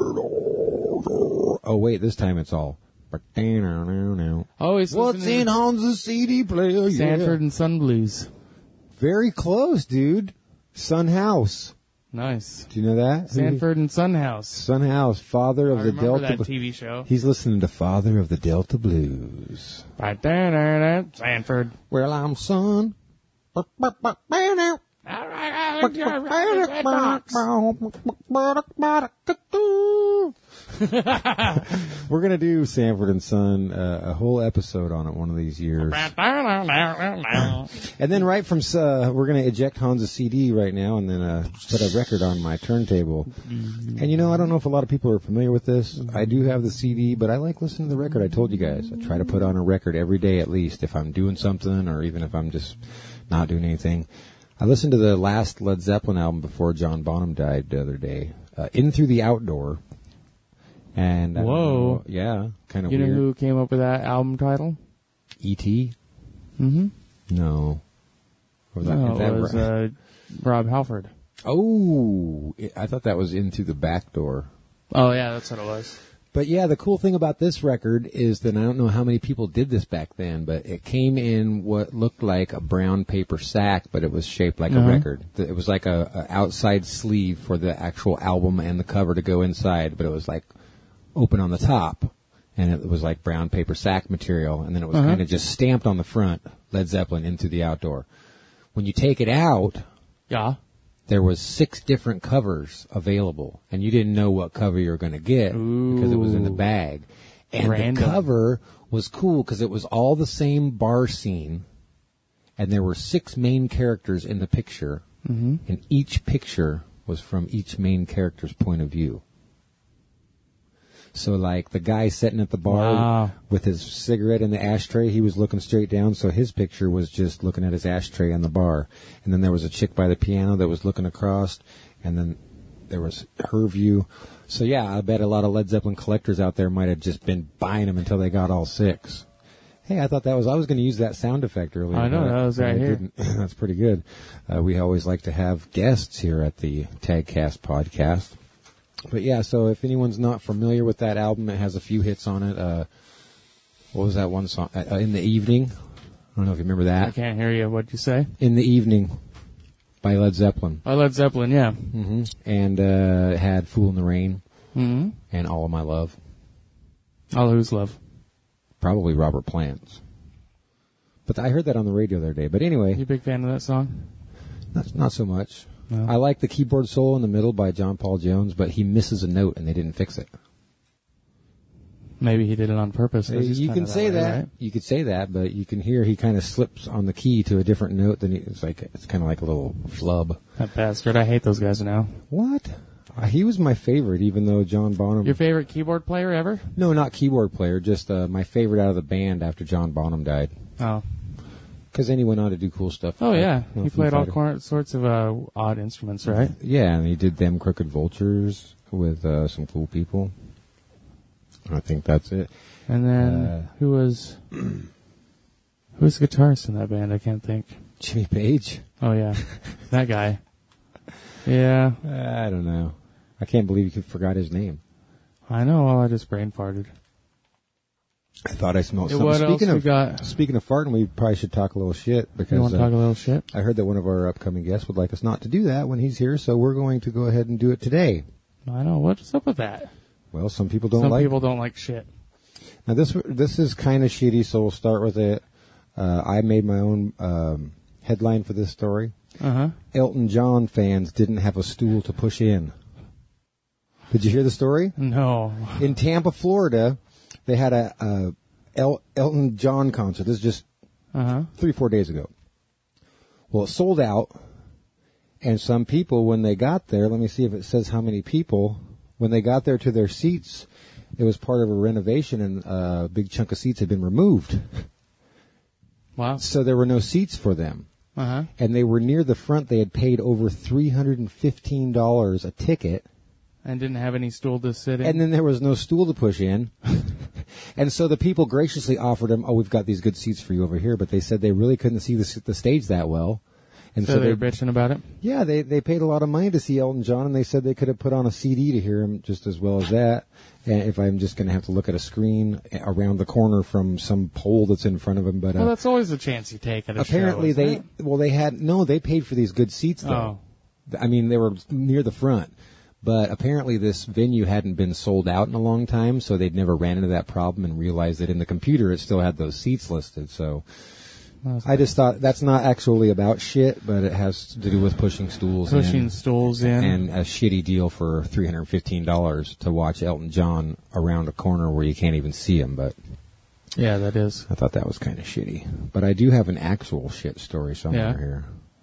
Oh, wait, this time it's all. Oh, he's What's in Hans's C D player? Sanford yeah. and Son Blues. Very close, dude. Son House. Nice. Do you know that? Sanford and Son House. Son House, father of I the remember Delta. that T V show. He's listening to Father of the Delta Blues. Sanford. Well, I'm son. All right, I like your red box. We're going to do Sanford and Son, uh, a whole episode on it one of these years. And then right from, uh, we're going to eject Hans's C D right now and then uh, put a record on my turntable. And you know, I don't know if a lot of people are familiar with this. I do have the C D, but I like listening to the record. I told you guys. I try to put on a record every day at least if I'm doing something or even if I'm just not doing anything. I listened to the last Led Zeppelin album before John Bonham died the other day, uh, In Through the Outdoor. And I Whoa. know, yeah, kind of You weird. know who came up with that album title? E T Mm-hmm. No. Was that, No, is that it was right? uh, Rob Halford. Oh, I thought that was In Through the Back Door. Oh, yeah, that's what it was. But yeah, the cool thing about this record is that I don't know how many people did this back then, but it came in what looked like a brown paper sack, but it was shaped like Uh-huh. a record. It was like a, a outside sleeve for the actual album and the cover to go inside, but it was like open on the top, and it was like brown paper sack material, and then it was Uh-huh. kind of just stamped on the front, Led Zeppelin, In Through the Outdoor. When you take it out, yeah, there was six different covers available, and you didn't know what cover you were going to get Ooh. because it was in the bag. And Random. the cover was cool because it was all the same bar scene, and there were six main characters in the picture, mm-hmm. and each picture was from each main character's point of view. So, like, the guy sitting at the bar Wow. with his cigarette in the ashtray, he was looking straight down, so his picture was just looking at his ashtray on the bar. And then there was a chick by the piano that was looking across, and then there was her view. So, yeah, I bet a lot of Led Zeppelin collectors out there might have just been buying them until they got all six. Hey, I thought that was, I was going to use that sound effect earlier. I know, but that was but right I here. didn't. That's pretty good. Uh, we always like to have guests here at the Tagcast podcast. But yeah, so if anyone's not familiar with that album, it has a few hits on it. Uh, what was that one song? Uh, In the Evening. I don't know if you remember I that. can't hear you. What'd you say? In the Evening by Led Zeppelin. Oh, Led Zeppelin, yeah. hmm And uh, it had Fool in the Rain Mm-hmm. and All of My Love. All Who's Love. Probably Robert Plant's. But I heard that on the radio the other day. But anyway, You a big fan of that song? not, not so much. No. I like the keyboard solo in the middle by John Paul Jones, but he misses a note and they didn't fix it. Maybe he did it on purpose. 'cause he's You kinda can say way, that. right? You could say that, but you can hear he kind of slips on the key to a different note than he, it's like it's kind of like a little flub. That bastard. I hate those guys now. What? Uh, he was my favorite, even though John Bonham. Your favorite keyboard player ever? No, not keyboard player. Just uh, my favorite out of the band after John Bonham died. Oh. Because then he went on to do cool stuff. Oh, like, yeah. you know, He Foo played all Fighter. cor- sorts of uh, odd instruments, right? Yeah, and he did Them Crooked Vultures with uh, some cool people. I think that's it. And then, Uh, who was... Who was the guitarist in that band? I can't think. Jimmy Page? Oh, yeah. That guy. Yeah. I don't know. I can't believe you forgot his name. I know. Well, I just brain farted. I thought I smelled Yeah, something. what Speaking else we of got? speaking of farting, we probably should talk a little shit because You want to uh, talk a little shit? I heard that one of our upcoming guests would like us not to do that when he's here, so we're going to go ahead and do it today. I know. What's up with that? Well, some people don't Some like. people don't like shit. Now this this is kind of shitty, so we'll start with it. Uh, I made my own um, headline for this story. Uh-huh. Elton John fans didn't have a stool to push in. Did you hear the story? No. In Tampa, Florida, they had a, a El- Elton John concert. This is just uh-huh. three, four days ago. Well, it sold out, and some people, when they got there, let me see if it says how many people, when they got there to their seats, it was part of a renovation, and a big chunk of seats had been removed. Wow. So there were no seats for them. Uh-huh. And they were near the front. They had paid over three hundred fifteen dollars a ticket. And didn't have any stool to sit in. And then there was no stool to push in. And so the people graciously offered them, oh, we've got these good seats for you over here. But they said they really couldn't see the, the stage that well. And so, so they were they, bitching about it? Yeah, they, they paid a lot of money to see Elton John, and they said they could have put on a C D to hear him just as well as that. And if I'm just going to have to look at a screen around the corner from some pole that's in front of him. But uh, well, that's always a chance you take at a apparently show, they, it? well, they had, no, they paid for these good seats, though. Oh. I mean, they were near the front. But apparently this venue hadn't been sold out in a long time, so they'd never ran into that problem and realized that in the computer it still had those seats listed. So I just thought that's not actually about shit, but it has to do with pushing stools in. Pushing stools in. And a shitty deal for three hundred fifteen dollars to watch Elton John around a corner where you can't even see him. But yeah, that is. I thought that was kind of shitty. But I do have an actual shit story somewhere yeah. here.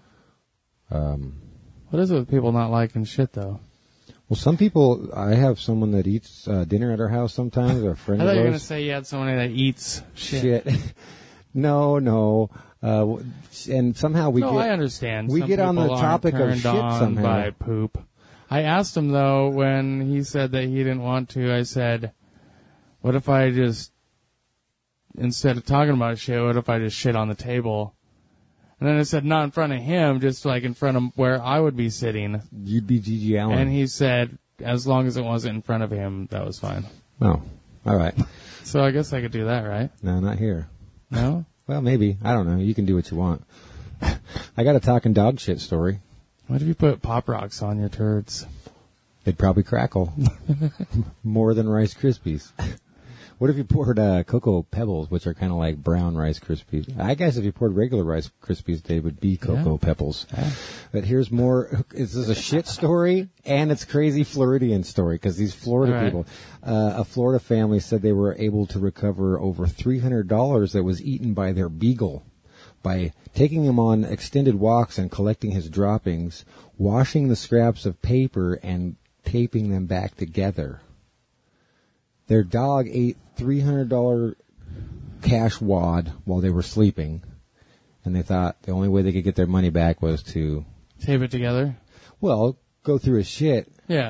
Um, what is it with people not liking shit, though? Well, some people, I have someone that eats uh, dinner at our house sometimes, or a friend I of thought ours. you were going to say you had somebody that eats shit. shit. no, no. Uh, and somehow we no, get... I understand. We Some get on the people topic aren't of shit turned on somehow. by poop. I asked him, though, when he said that he didn't want to, I said, what if I just, instead of talking about shit, what if I just shit on the table? And then I said, not in front of him, just like in front of where I would be sitting. You'd be G G Allen. And he said, as long as it wasn't in front of him, that was fine. Oh, all right. So I guess I could do that, right? No, not here. No? Well, maybe. I don't know. You can do what you want. I got a talking dog shit story. What if you put Pop Rocks on your turds? They'd probably crackle. More than Rice Krispies. What if you poured uh, Cocoa Pebbles, which are kind of like brown Rice Krispies? I guess if you poured regular Rice Krispies, they would be Cocoa Yeah. Pebbles. Yeah. But here's more. This is a shit story, and it's crazy Floridian story, because these Florida All right. people, uh, a Florida family said they were able to recover over three hundred dollars that was eaten by their beagle by taking him on extended walks and collecting his droppings, washing the scraps of paper, and taping them back together. Their dog ate three hundred dollars cash wad while they were sleeping, and they thought the only way they could get their money back was to... Tape it together? Well, go through his shit. Yeah.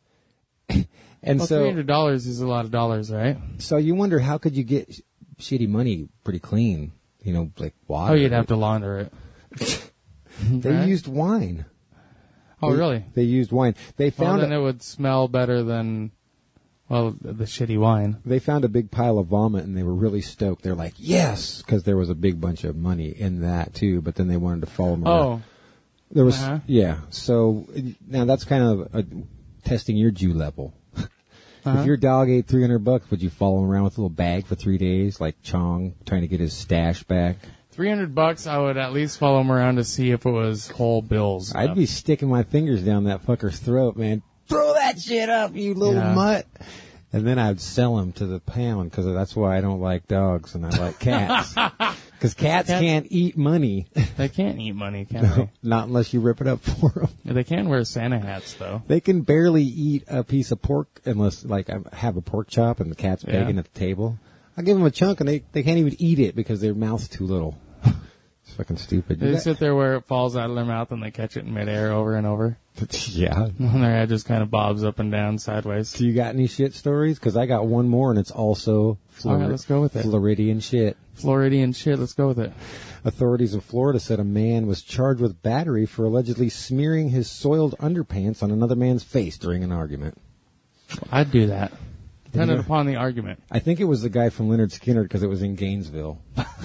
And well, so... three hundred dollars is a lot of dollars, right? So you wonder, how could you get sh- shitty money pretty clean? You know, like water. Oh, you'd have to launder it. They Right? used wine. Oh, They- really? They used wine. They Well, found then a, it would smell better than, well, the shitty wine. they found a big pile of vomit, and they were really stoked. They're like, yes, because there was a big bunch of money in that too. But then they wanted to follow them around. Oh. There was, Uh-huh. yeah. So now that's kind of a, testing your Jew level. Uh-huh. If your dog ate three hundred bucks, would you follow him around with a little bag for three days, like Chong, trying to get his stash back? three hundred bucks, I would at least follow him around to see if it was whole bills. I'd be sticking my fingers down that fucker's throat, man. Throw that shit up, you little Yeah. mutt. And then I'd sell him to the pound, because that's why I don't like dogs and I like cats. Because cats Cat- can't eat money. They can't eat money, can No, not unless you rip it up for them. they? They can wear Santa hats, though. They can barely eat a piece of pork unless, like, I have a pork chop and the cat's Yeah. begging at the table. I'll give them a chunk and they, they can't even eat it because their mouth's too little. It's fucking stupid. They You got- sit there where it falls out of their mouth and they catch it in midair over and over. yeah. And their head just kind of bobs up and down sideways. Do you got any shit stories? Because I got one more, and it's also Flor- All right, let's go with it. Floridian shit. Floridian shit, let's go with it. Authorities in Florida said a man was charged with battery for allegedly smearing his soiled underpants on another man's face during an argument. I'd do that. Depending Yeah. upon the argument. I think it was the guy from Leonard Skinner because it was in Gainesville.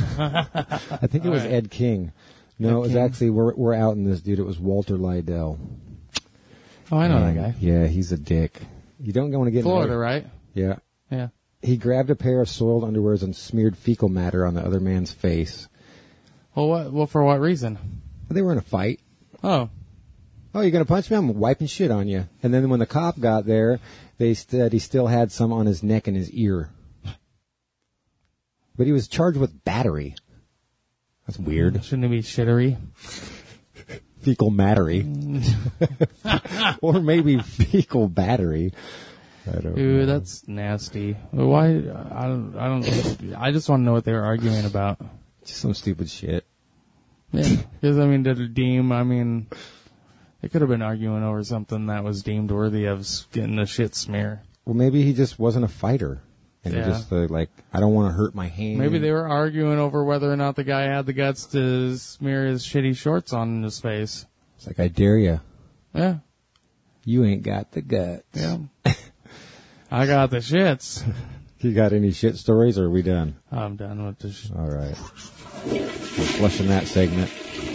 I think it was All right. Ed King. No, Ed it was King. actually, we're, we're out in this, dude. It was Walter Lydell. Oh, I know And, that guy. Yeah, he's a dick. You don't want to get in Florida, an right? Yeah. Yeah. He grabbed a pair of soiled underwears and smeared fecal matter on the other man's face. Well, what? Well, for what reason? They were in a fight. Oh. Oh, you're going to punch me? I'm wiping shit on you. And then when the cop got there, they said he still had some on his neck and his ear. But he was charged with battery. That's weird. Shouldn't it be shittery? Fecal mattery. Or maybe fecal battery. I don't Dude, know. that's nasty. Why? I don't. I don't. I just want to know what they were arguing about. Just some stupid shit. Yeah, because I mean, did it deem? I mean, they could have been arguing over something that was deemed worthy of getting a shit smear. Well, maybe he just wasn't a fighter, and Yeah. he just uh, like, I don't want to hurt my hand. Maybe they were arguing over whether or not the guy had the guts to smear his shitty shorts on his face. It's like, I dare you. Yeah. You ain't got the guts. Yeah. I got the shits. You got any shit stories, or are we done? I'm done with this. All right. We're flushing that segment.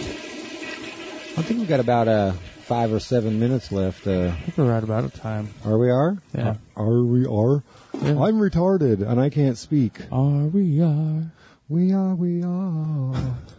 I think we've got about uh, five or seven minutes left. Uh, I think we're right about a time. Are we are? Yeah. Are, are we are? Yeah. I'm retarded, and I can't speak. Are we are? We are, we are.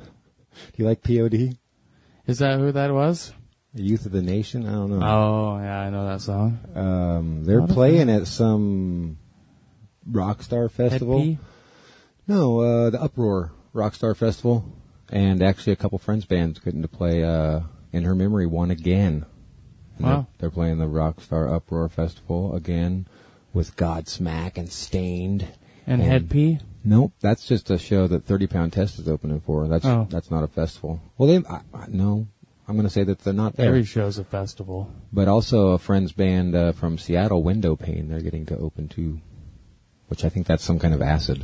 Do you like P O D? Is that who that was? The Youth of the Nation? I don't know. Oh, yeah, I know that song. Um, they're What is playing that? at some Rockstar Festival. Head P? No, uh, the Uproar Rockstar Festival. And actually a couple friends bands getting to play uh, In Her Memory one again. And Wow. They're, they're playing the Rockstar Uproar Festival again with Godsmack and Stained. And, Head P? Nope, that's just a show that thirty pound Test is opening for. That's Oh. that's not a festival. Well, they I, I, no, I'm going to say that they're not there. Every show's a festival. But also a friend's band uh, from Seattle, Window Pane, they're getting to open too, which I think that's some kind of acid.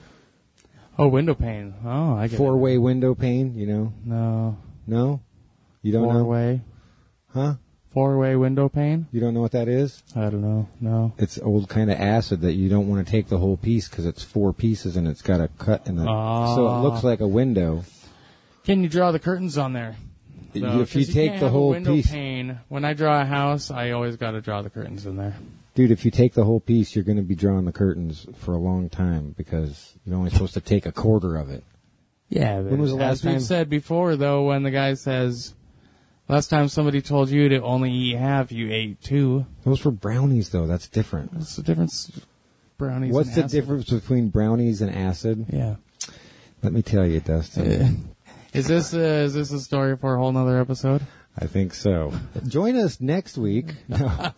Oh, window pane. Oh, I get Four-way window pane, you know? it. No. No? You don't know? Four-way. Huh? Four-way window pane? You don't know what that is? I don't know. No. It's old kind of acid that you don't want to take the whole piece because it's four pieces and it's got a cut in the... Ah. So it looks like a window. Can you draw the curtains on there? No, if you 'cause take can't the have a whole window piece... pane. When I draw a house, I always got to draw the curtains in there. Dude, if you take the whole piece, you're going to be drawing the curtains for a long time because you're only supposed to take a quarter of it. Yeah, When was the last as we've time- said before, though, when the guy says, last time somebody told you to only eat half, you ate two. Those were brownies, though. That's different. What's the difference? Brownies What's and the acid? difference between brownies and acid? Yeah. Let me tell you, Dustin. Is this uh, is this a story for a whole nother episode? I think so. Join us next week. No.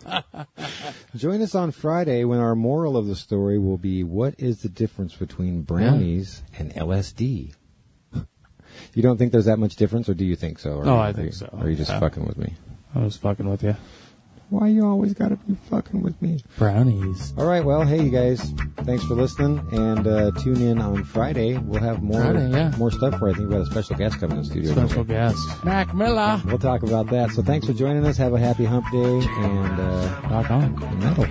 Join us on Friday when our moral of the story will be, what is the difference between brownies and L S D? You don't think there's that much difference, or do you think so? Or No, are I you- think so. Or are you just Yeah. fucking with me? I was fucking with you. Why you always gotta be fucking with me? Brownies. All right, well, hey, you guys. Thanks for listening, and uh, tune in on Friday. We'll have more Friday, yeah. more stuff for you. I think we got a special guest coming in the studio. Special guest. Mac Miller. We'll talk about that. So thanks for joining us. Have a happy hump day, and uh, Rock on. metal.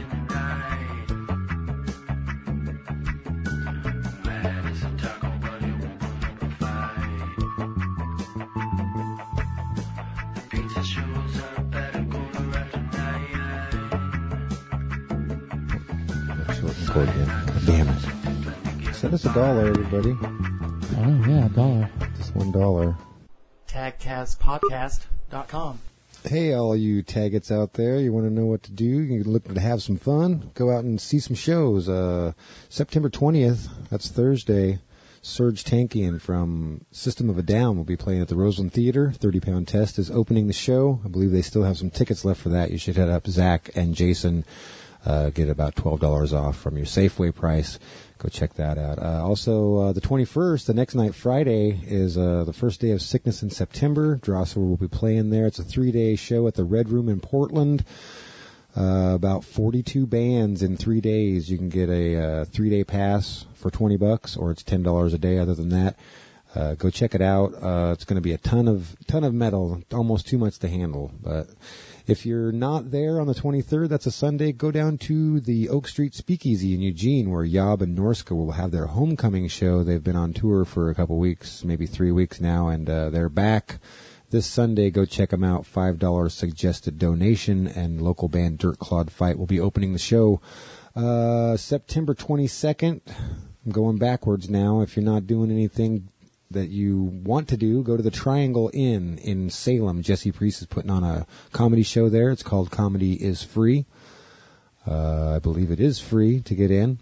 Short and chord again. God damn it. Send us a dollar, everybody. Oh, yeah, a dollar. Just one dollar. tagcast podcast dot com. Hey, all you Taggets out there, you want to know what to do? You're looking to have some fun? Go out and see some shows. Uh, September twentieth, that's Thursday, Serge Tankian from System of a Down will be playing at the Roseland Theater. thirty pound Test is opening the show. I believe they still have some tickets left for that. You should head up. Zach and Jason uh, get about twelve dollars off from your Safeway price. Go check that out. Uh, also, uh, the twenty-first, the next night, Friday, is uh, the first day of Sickness in September. Drosser will be playing there. It's a three-day show at the Red Room in Portland. Uh, about forty-two bands in three days. You can get a uh, three-day pass for twenty bucks, or it's ten dollars a day. Other than that, uh, go check it out. Uh, it's going to be a ton of ton of metal, almost too much to handle, but. If you're not there on the twenty-third, that's a Sunday, go down to the Oak Street Speakeasy in Eugene, where Yob and Norska will have their homecoming show. They've been on tour for a couple weeks, maybe three weeks now, and uh, they're back this Sunday. Go check them out. five dollars suggested donation, and local band Dirt Clawed Fight will be opening the show. Uh, September twenty-second, I'm going backwards now. If you're not doing anything that you want to do, go to the Triangle Inn in Salem. Jesse Priest is putting on a comedy show there. It's called Comedy is Free. Uh, I believe it is free to get in.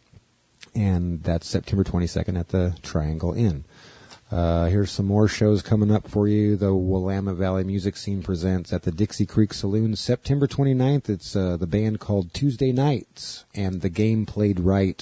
And that's September twenty-second at the Triangle Inn. Uh, here's some more shows coming up for you. The Willamette Valley Music Scene presents at the Dixie Creek Saloon September twenty-ninth. It's uh, the band called Tuesday Nights and The Game Played Right.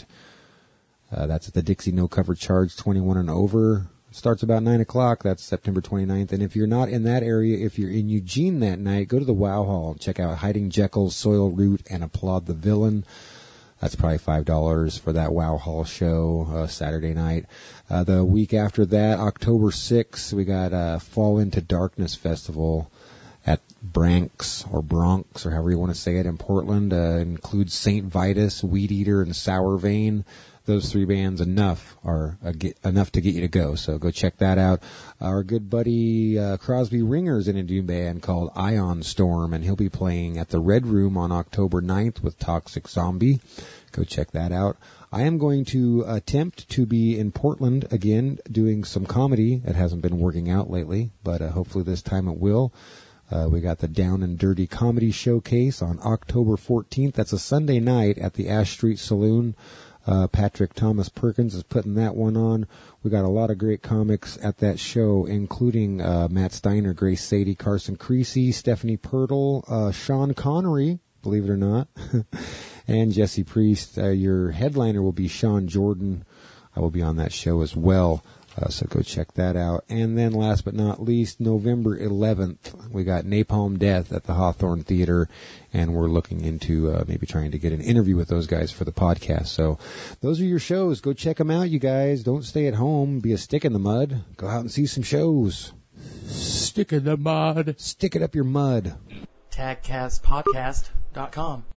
Uh, that's at the Dixie No Cover Charge twenty-one and over. It starts about nine o'clock. That's September twenty-ninth. And if you're not in that area, if you're in Eugene that night, go to the Wow Hall and check out Hiding Jekyll, Soil Root, and Applaud the Villain. That's probably five dollars for that Wow Hall show uh, Saturday night. Uh, the week after that, October sixth, we got uh, Fall Into Darkness Festival at Branks or Bronx, or however you want to say it, in Portland. Uh, includes Saint Vitus, Weed Eater, and Sour Vein. Those three bands enough are uh, get, enough to get you to go, so go check that out. Our good buddy uh, Crosby Ringer's in a new band called Ion Storm, and he'll be playing at the Red Room on October ninth with Toxic Zombie. Go check that out. I am going to attempt to be in Portland again doing some comedy. It hasn't been working out lately, but uh, hopefully this time it will. Uh, we got the Down and Dirty Comedy Showcase on October fourteenth. That's a Sunday night at the Ash Street Saloon. Uh, Patrick Thomas Perkins is putting that one on. We got a lot of great comics at that show, including uh, Matt Steiner, Grace Sadie, Carson Creasy, Stephanie Pirtle, uh, Sean Connery, believe it or not, and Jesse Priest. Uh, your headliner will be Sean Jordan. I will be on that show as well. Uh, so go check that out. And then last but not least, November eleventh, we got Napalm Death at the Hawthorne Theater, and we're looking into uh, maybe trying to get an interview with those guys for the podcast. So those are your shows. Go check them out, you guys. Don't stay at home. Be a stick in the mud. Go out and see some shows. Stick in the mud. Stick it up your mud. tag cast podcast dot com